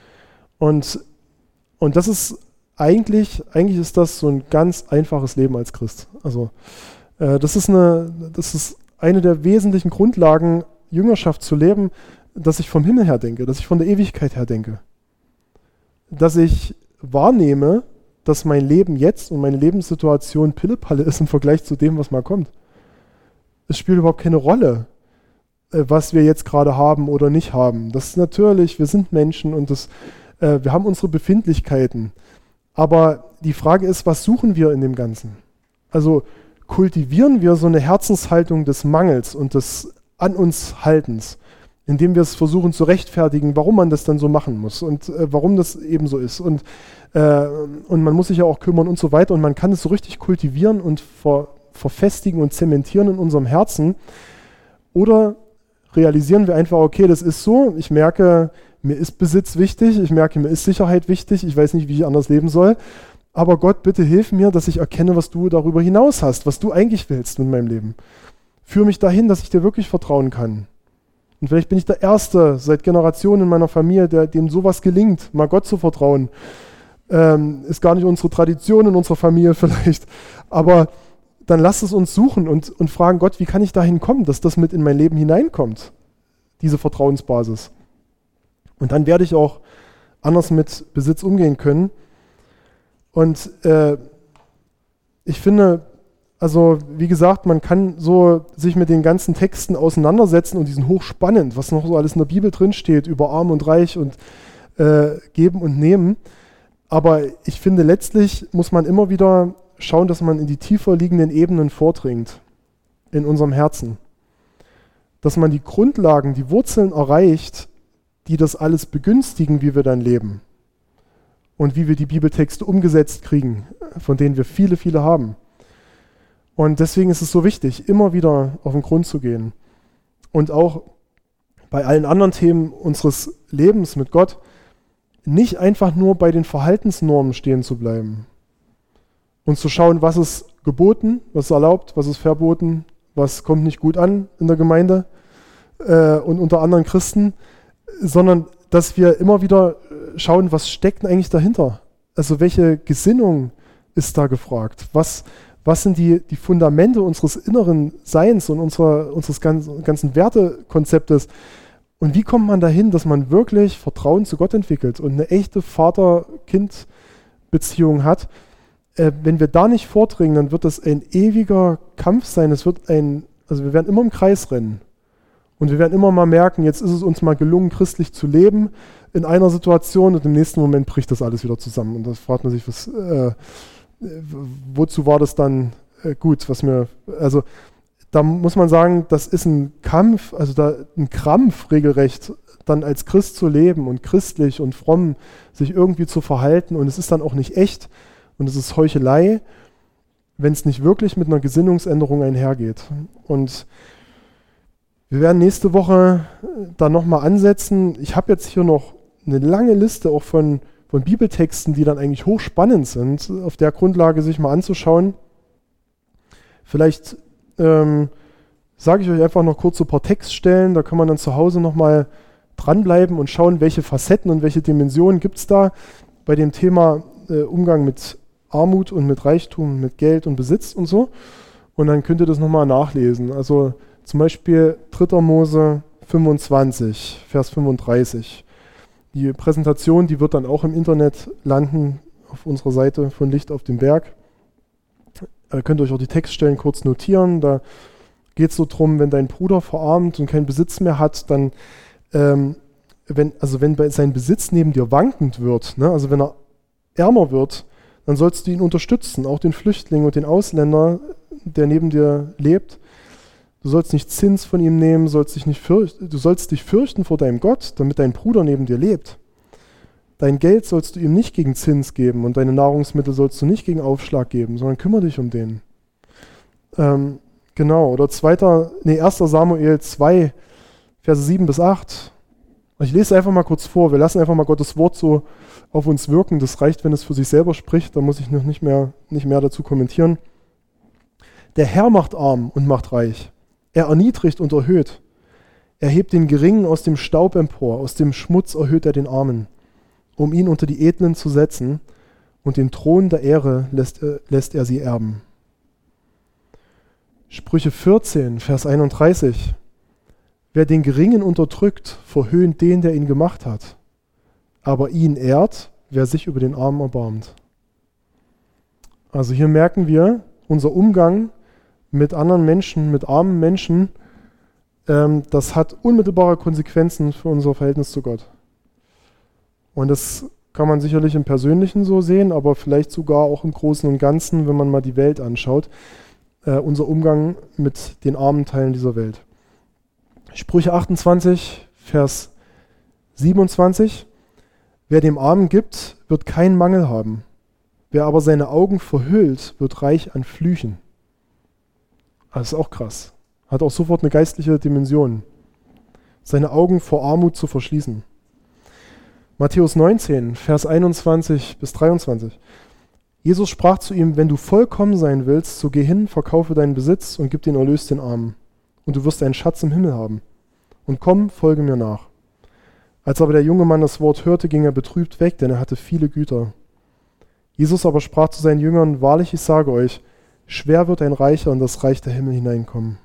Und, und das ist eigentlich, eigentlich ist das so ein ganz einfaches Leben als Christ. Also äh, das ist eine, das ist eine der wesentlichen Grundlagen, Jüngerschaft zu leben, dass ich vom Himmel her denke, dass ich von der Ewigkeit her denke. Dass ich wahrnehme, dass mein Leben jetzt und meine Lebenssituation Pillepalle ist im Vergleich zu dem, was mal kommt. Es spielt überhaupt keine Rolle, was wir jetzt gerade haben oder nicht haben. Das ist natürlich, wir sind Menschen und das, äh, wir haben unsere Befindlichkeiten. Aber die Frage ist, was suchen wir in dem Ganzen? Also kultivieren wir so eine Herzenshaltung des Mangels und des An uns Haltens, indem wir es versuchen zu rechtfertigen, warum man das dann so machen muss und äh, warum das eben so ist. Und, äh, und man muss sich ja auch kümmern und so weiter. Und man kann es so richtig kultivieren und ver, verfestigen und zementieren in unserem Herzen. Oder realisieren wir einfach, okay, das ist so, ich merke, mir ist Besitz wichtig, ich merke, mir ist Sicherheit wichtig, ich weiß nicht, wie ich anders leben soll, aber Gott, bitte hilf mir, dass ich erkenne, was du darüber hinaus hast, was du eigentlich willst mit meinem Leben. Führ mich dahin, dass ich dir wirklich vertrauen kann. Und vielleicht bin ich der Erste seit Generationen in meiner Familie, der, dem sowas gelingt, mal Gott zu vertrauen. Ähm, ist gar nicht unsere Tradition in unserer Familie vielleicht, aber dann lasst es uns suchen und, und fragen Gott, wie kann ich dahin kommen, dass das mit in mein Leben hineinkommt, diese Vertrauensbasis. Und dann werde ich auch anders mit Besitz umgehen können. Und äh, ich finde, also wie gesagt, man kann so sich mit den ganzen Texten auseinandersetzen und die sind hochspannend, was noch so alles in der Bibel drinsteht über Arm und Reich und äh, Geben und Nehmen. Aber ich finde, letztlich muss man immer wieder schauen, dass man in die tiefer liegenden Ebenen vordringt, in unserem Herzen. Dass man die Grundlagen, die Wurzeln erreicht, die das alles begünstigen, wie wir dann leben. Und wie wir die Bibeltexte umgesetzt kriegen, von denen wir viele, viele haben. Und deswegen ist es so wichtig, immer wieder auf den Grund zu gehen. Und auch bei allen anderen Themen unseres Lebens mit Gott, nicht einfach nur bei den Verhaltensnormen stehen zu bleiben. Und zu schauen, was ist geboten, was ist erlaubt, was ist verboten, was kommt nicht gut an in der Gemeinde äh, und unter anderen Christen, sondern dass wir immer wieder schauen, was steckt denn eigentlich dahinter? Also welche Gesinnung ist da gefragt? Was, was sind die, die Fundamente unseres inneren Seins und unserer, unseres ganzen, ganzen Wertekonzeptes? Und wie kommt man dahin, dass man wirklich Vertrauen zu Gott entwickelt und eine echte Vater-Kind-Beziehung hat? Äh, wenn wir da nicht vordringen, dann wird das ein ewiger Kampf sein. Es wird ein, also wir werden immer im Kreis rennen. Und wir werden immer mal merken, jetzt ist es uns mal gelungen, christlich zu leben in einer Situation und im nächsten Moment bricht das alles wieder zusammen. Und da fragt man sich, was, äh, wozu war das dann äh, gut? Was mir, also da muss man sagen, das ist ein Kampf, also da ein Krampf regelrecht, dann als Christ zu leben und christlich und fromm sich irgendwie zu verhalten. Und es ist dann auch nicht echt und es ist Heuchelei, wenn es nicht wirklich mit einer Gesinnungsänderung einhergeht. Und wir werden nächste Woche da nochmal ansetzen. Ich habe jetzt hier noch eine lange Liste auch von, von Bibeltexten, die dann eigentlich hochspannend sind, auf der Grundlage sich mal anzuschauen. Vielleicht ähm, sage ich euch einfach noch kurz so ein paar Textstellen, da kann man dann zu Hause nochmal dranbleiben und schauen, welche Facetten und welche Dimensionen gibt es da bei dem Thema äh, Umgang mit Armut und mit Reichtum, mit Geld und Besitz und so. Und dann könnt ihr das nochmal nachlesen. Also zum Beispiel dritter Mose fünfundzwanzig, Vers fünfunddreißig. Die Präsentation, die wird dann auch im Internet landen, auf unserer Seite von Licht auf dem Berg. Ihr könnt euch auch die Textstellen kurz notieren. Da geht es so drum, wenn dein Bruder verarmt und keinen Besitz mehr hat, dann, ähm, wenn, also wenn sein Besitz neben dir wankend wird, ne, also wenn er ärmer wird, dann sollst du ihn unterstützen, auch den Flüchtling und den Ausländer, der neben dir lebt. Du sollst nicht Zins von ihm nehmen, sollst dich nicht fürchten, du sollst dich fürchten vor deinem Gott, damit dein Bruder neben dir lebt. Dein Geld sollst du ihm nicht gegen Zins geben und deine Nahrungsmittel sollst du nicht gegen Aufschlag geben, sondern kümmere dich um den. Ähm, genau, oder zweiter, nee, erster Samuel zwei, Verse sieben bis acht. Ich lese einfach mal kurz vor, wir lassen einfach mal Gottes Wort so auf uns wirken. Das reicht, wenn es für sich selber spricht, da muss ich noch nicht mehr, nicht mehr dazu kommentieren. Der Herr macht arm und macht reich. Er erniedrigt und erhöht. Er hebt den Geringen aus dem Staub empor, aus dem Schmutz erhöht er den Armen, um ihn unter die Edlen zu setzen, und den Thron der Ehre lässt er, lässt er sie erben. Sprüche vierzehn, Vers einunddreißig. Wer den Geringen unterdrückt, verhöhnt den, der ihn gemacht hat. Aber ihn ehrt, wer sich über den Armen erbarmt. Also hier merken wir, unser Umgang mit anderen Menschen, mit armen Menschen, ähm, das hat unmittelbare Konsequenzen für unser Verhältnis zu Gott. Und das kann man sicherlich im Persönlichen so sehen, aber vielleicht sogar auch im Großen und Ganzen, wenn man mal die Welt anschaut, äh, unser Umgang mit den armen Teilen dieser Welt. Sprüche achtundzwanzig, Vers siebenundzwanzig. Wer dem Armen gibt, wird keinen Mangel haben. Wer aber seine Augen verhüllt, wird reich an Flüchen. Das ist auch krass. Hat auch sofort eine geistliche Dimension. Seine Augen vor Armut zu verschließen. Matthäus neunzehn, Vers einundzwanzig bis dreiundzwanzig. Jesus sprach zu ihm, wenn du vollkommen sein willst, so geh hin, verkaufe deinen Besitz und gib den Erlös den Armen. Und du wirst einen Schatz im Himmel haben. Und komm, folge mir nach. Als aber der junge Mann das Wort hörte, ging er betrübt weg, denn er hatte viele Güter. Jesus aber sprach zu seinen Jüngern, wahrlich, ich sage euch, Schwer wird ein Reicher in das Reich der Himmel hineinkommen.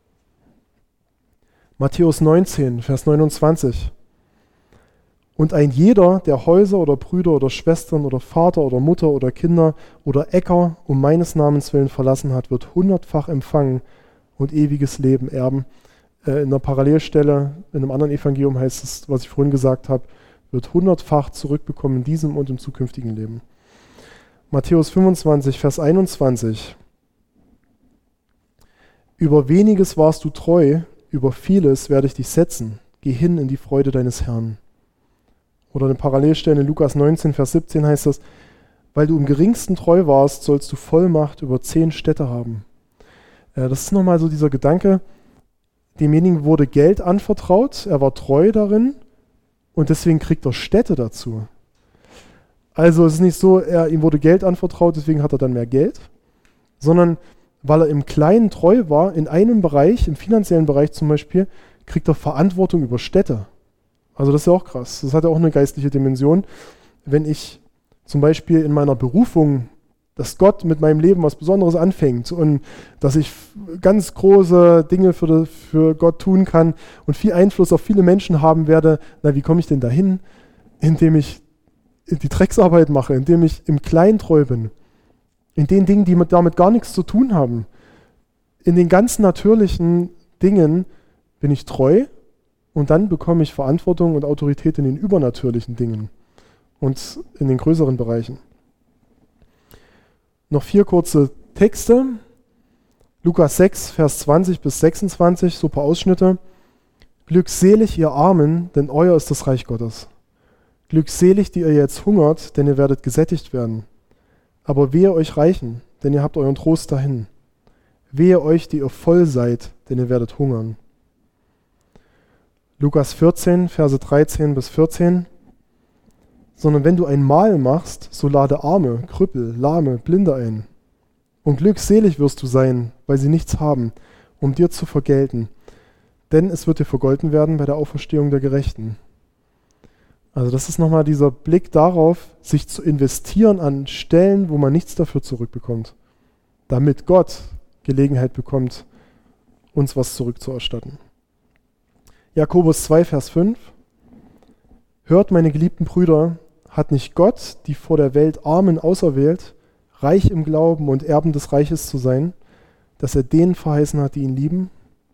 Matthäus neunzehn, Vers neunundzwanzig. Und ein jeder, der Häuser oder Brüder oder Schwestern oder Vater oder Mutter oder Kinder oder Äcker um meines Namens willen verlassen hat, wird hundertfach empfangen und ewiges Leben erben. Äh, in einer Parallelstelle, in einem anderen Evangelium heißt es, was ich vorhin gesagt habe, wird hundertfach zurückbekommen in diesem und im zukünftigen Leben. Matthäus fünfundzwanzig, Vers einundzwanzig. Über weniges warst du treu, über vieles werde ich dich setzen. Geh hin in die Freude deines Herrn. Oder eine Parallelstelle in Lukas neunzehn, Vers siebzehn heißt das, weil du im geringsten treu warst, sollst du Vollmacht über zehn Städte haben. Äh, das ist nochmal so dieser Gedanke, demjenigen wurde Geld anvertraut, er war treu darin und deswegen kriegt er Städte dazu. Also es ist nicht so, er, ihm wurde Geld anvertraut, deswegen hat er dann mehr Geld, sondern weil er im Kleinen treu war, in einem Bereich, im finanziellen Bereich zum Beispiel, kriegt er Verantwortung über Städte. Also das ist ja auch krass. Das hat ja auch eine geistliche Dimension. Wenn ich zum Beispiel in meiner Berufung, dass Gott mit meinem Leben was Besonderes anfängt und dass ich ganz große Dinge für, für Gott tun kann und viel Einfluss auf viele Menschen haben werde, na, wie komme ich denn dahin? Indem ich die Drecksarbeit mache, indem ich im Kleinen treu bin. In den Dingen, die damit gar nichts zu tun haben. In den ganz natürlichen Dingen bin ich treu. Und dann bekomme ich Verantwortung und Autorität in den übernatürlichen Dingen und in den größeren Bereichen. Noch vier kurze Texte. Lukas sechs, Vers zwanzig bis sechsundzwanzig, so ein paar Ausschnitte. Glückselig ihr Armen, denn euer ist das Reich Gottes. Glückselig, die ihr jetzt hungert, denn ihr werdet gesättigt werden. Aber wehe euch Reichen, denn ihr habt euren Trost dahin. Wehe euch, die ihr voll seid, denn ihr werdet hungern. Lukas vierzehn, Verse dreizehn bis vierzehn. Sondern wenn du ein Mahl machst, so lade Arme, Krüppel, Lahme, Blinde ein. Und glückselig wirst du sein, weil sie nichts haben, um dir zu vergelten. Denn es wird dir vergolten werden bei der Auferstehung der Gerechten. Also das ist nochmal dieser Blick darauf, sich zu investieren an Stellen, wo man nichts dafür zurückbekommt. Damit Gott Gelegenheit bekommt, uns was zurückzuerstatten. Jakobus zwei, Vers fünf. Hört, meine geliebten Brüder, hat nicht Gott, die vor der Welt Armen auserwählt, reich im Glauben und Erben des Reiches zu sein, dass er denen verheißen hat, die ihn lieben?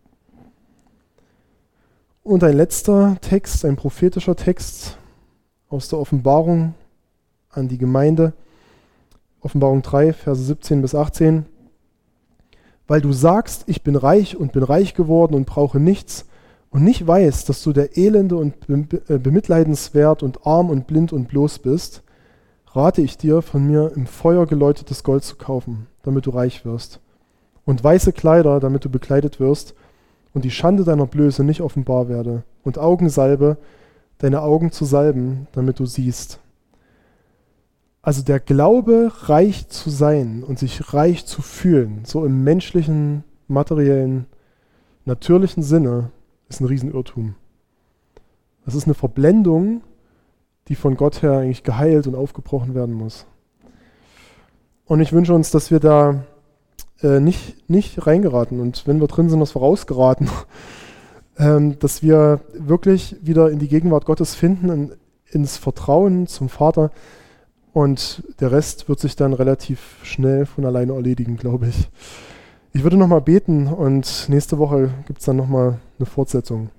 Und ein letzter Text, ein prophetischer Text aus der Offenbarung an die Gemeinde. Offenbarung drei, Verse siebzehn bis achtzehn. Weil du sagst, ich bin reich und bin reich geworden und brauche nichts, und nicht weißt, dass du der Elende und bemitleidenswert und arm und blind und bloß bist, rate ich dir, von mir im Feuer geläutetes Gold zu kaufen, damit du reich wirst, und weiße Kleider, damit du bekleidet wirst, und die Schande deiner Blöße nicht offenbar werde, und Augensalbe, deine Augen zu salben, damit du siehst. Also der Glaube, reich zu sein und sich reich zu fühlen, so im menschlichen, materiellen, natürlichen Sinne, ist ein Riesenirrtum. Das ist eine Verblendung, die von Gott her eigentlich geheilt und aufgebrochen werden muss. Und ich wünsche uns, dass wir da äh, nicht, nicht reingeraten und wenn wir drin sind, dass wir rausgeraten, ähm, dass wir wirklich wieder in die Gegenwart Gottes finden, in, ins Vertrauen zum Vater und der Rest wird sich dann relativ schnell von alleine erledigen, glaube ich. Ich würde nochmal beten und nächste Woche gibt es dann nochmal eine Fortsetzung.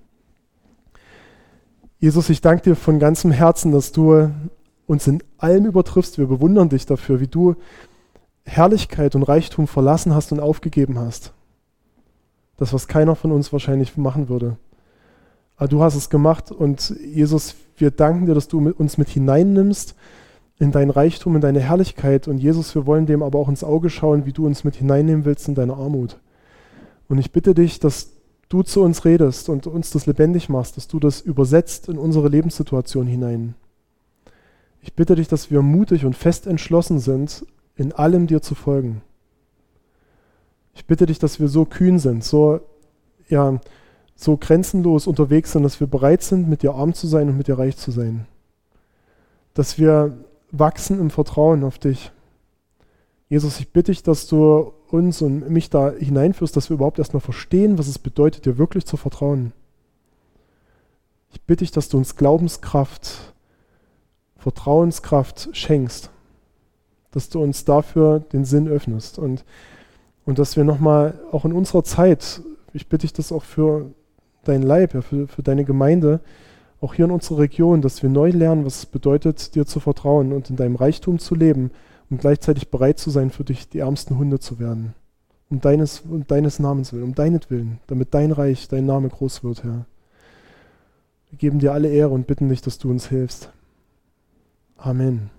Jesus, ich danke dir von ganzem Herzen, dass du uns in allem übertriffst. Wir bewundern dich dafür, wie du Herrlichkeit und Reichtum verlassen hast und aufgegeben hast. Das, was keiner von uns wahrscheinlich machen würde. Aber du hast es gemacht und Jesus, wir danken dir, dass du uns mit hineinnimmst in dein Reichtum, in deine Herrlichkeit. Und Jesus, wir wollen dem aber auch ins Auge schauen, wie du uns mit hineinnehmen willst in deine Armut. Und ich bitte dich, dass du zu uns redest und uns das lebendig machst, dass du das übersetzt in unsere Lebenssituation hinein. Ich bitte dich, dass wir mutig und fest entschlossen sind, in allem dir zu folgen. Ich bitte dich, dass wir so kühn sind, so, ja, so grenzenlos unterwegs sind, dass wir bereit sind, mit dir arm zu sein und mit dir reich zu sein. Dass wir wachsen im Vertrauen auf dich. Jesus, ich bitte dich, dass du uns und mich da hineinführst, dass wir überhaupt erstmal verstehen, was es bedeutet, dir wirklich zu vertrauen. Ich bitte dich, dass du uns Glaubenskraft, Vertrauenskraft schenkst, dass du uns dafür den Sinn öffnest und, und dass wir nochmal auch in unserer Zeit, ich bitte dich das auch für dein Leib, ja, für, für deine Gemeinde, auch hier in unserer Region, dass wir neu lernen, was es bedeutet, dir zu vertrauen und in deinem Reichtum zu leben und gleichzeitig bereit zu sein, für dich die ärmsten Hunde zu werden. Um deines, um deines Namens willen, um deinetwillen, damit dein Reich, dein Name groß wird, Herr. Wir geben dir alle Ehre und bitten dich, dass du uns hilfst. Amen.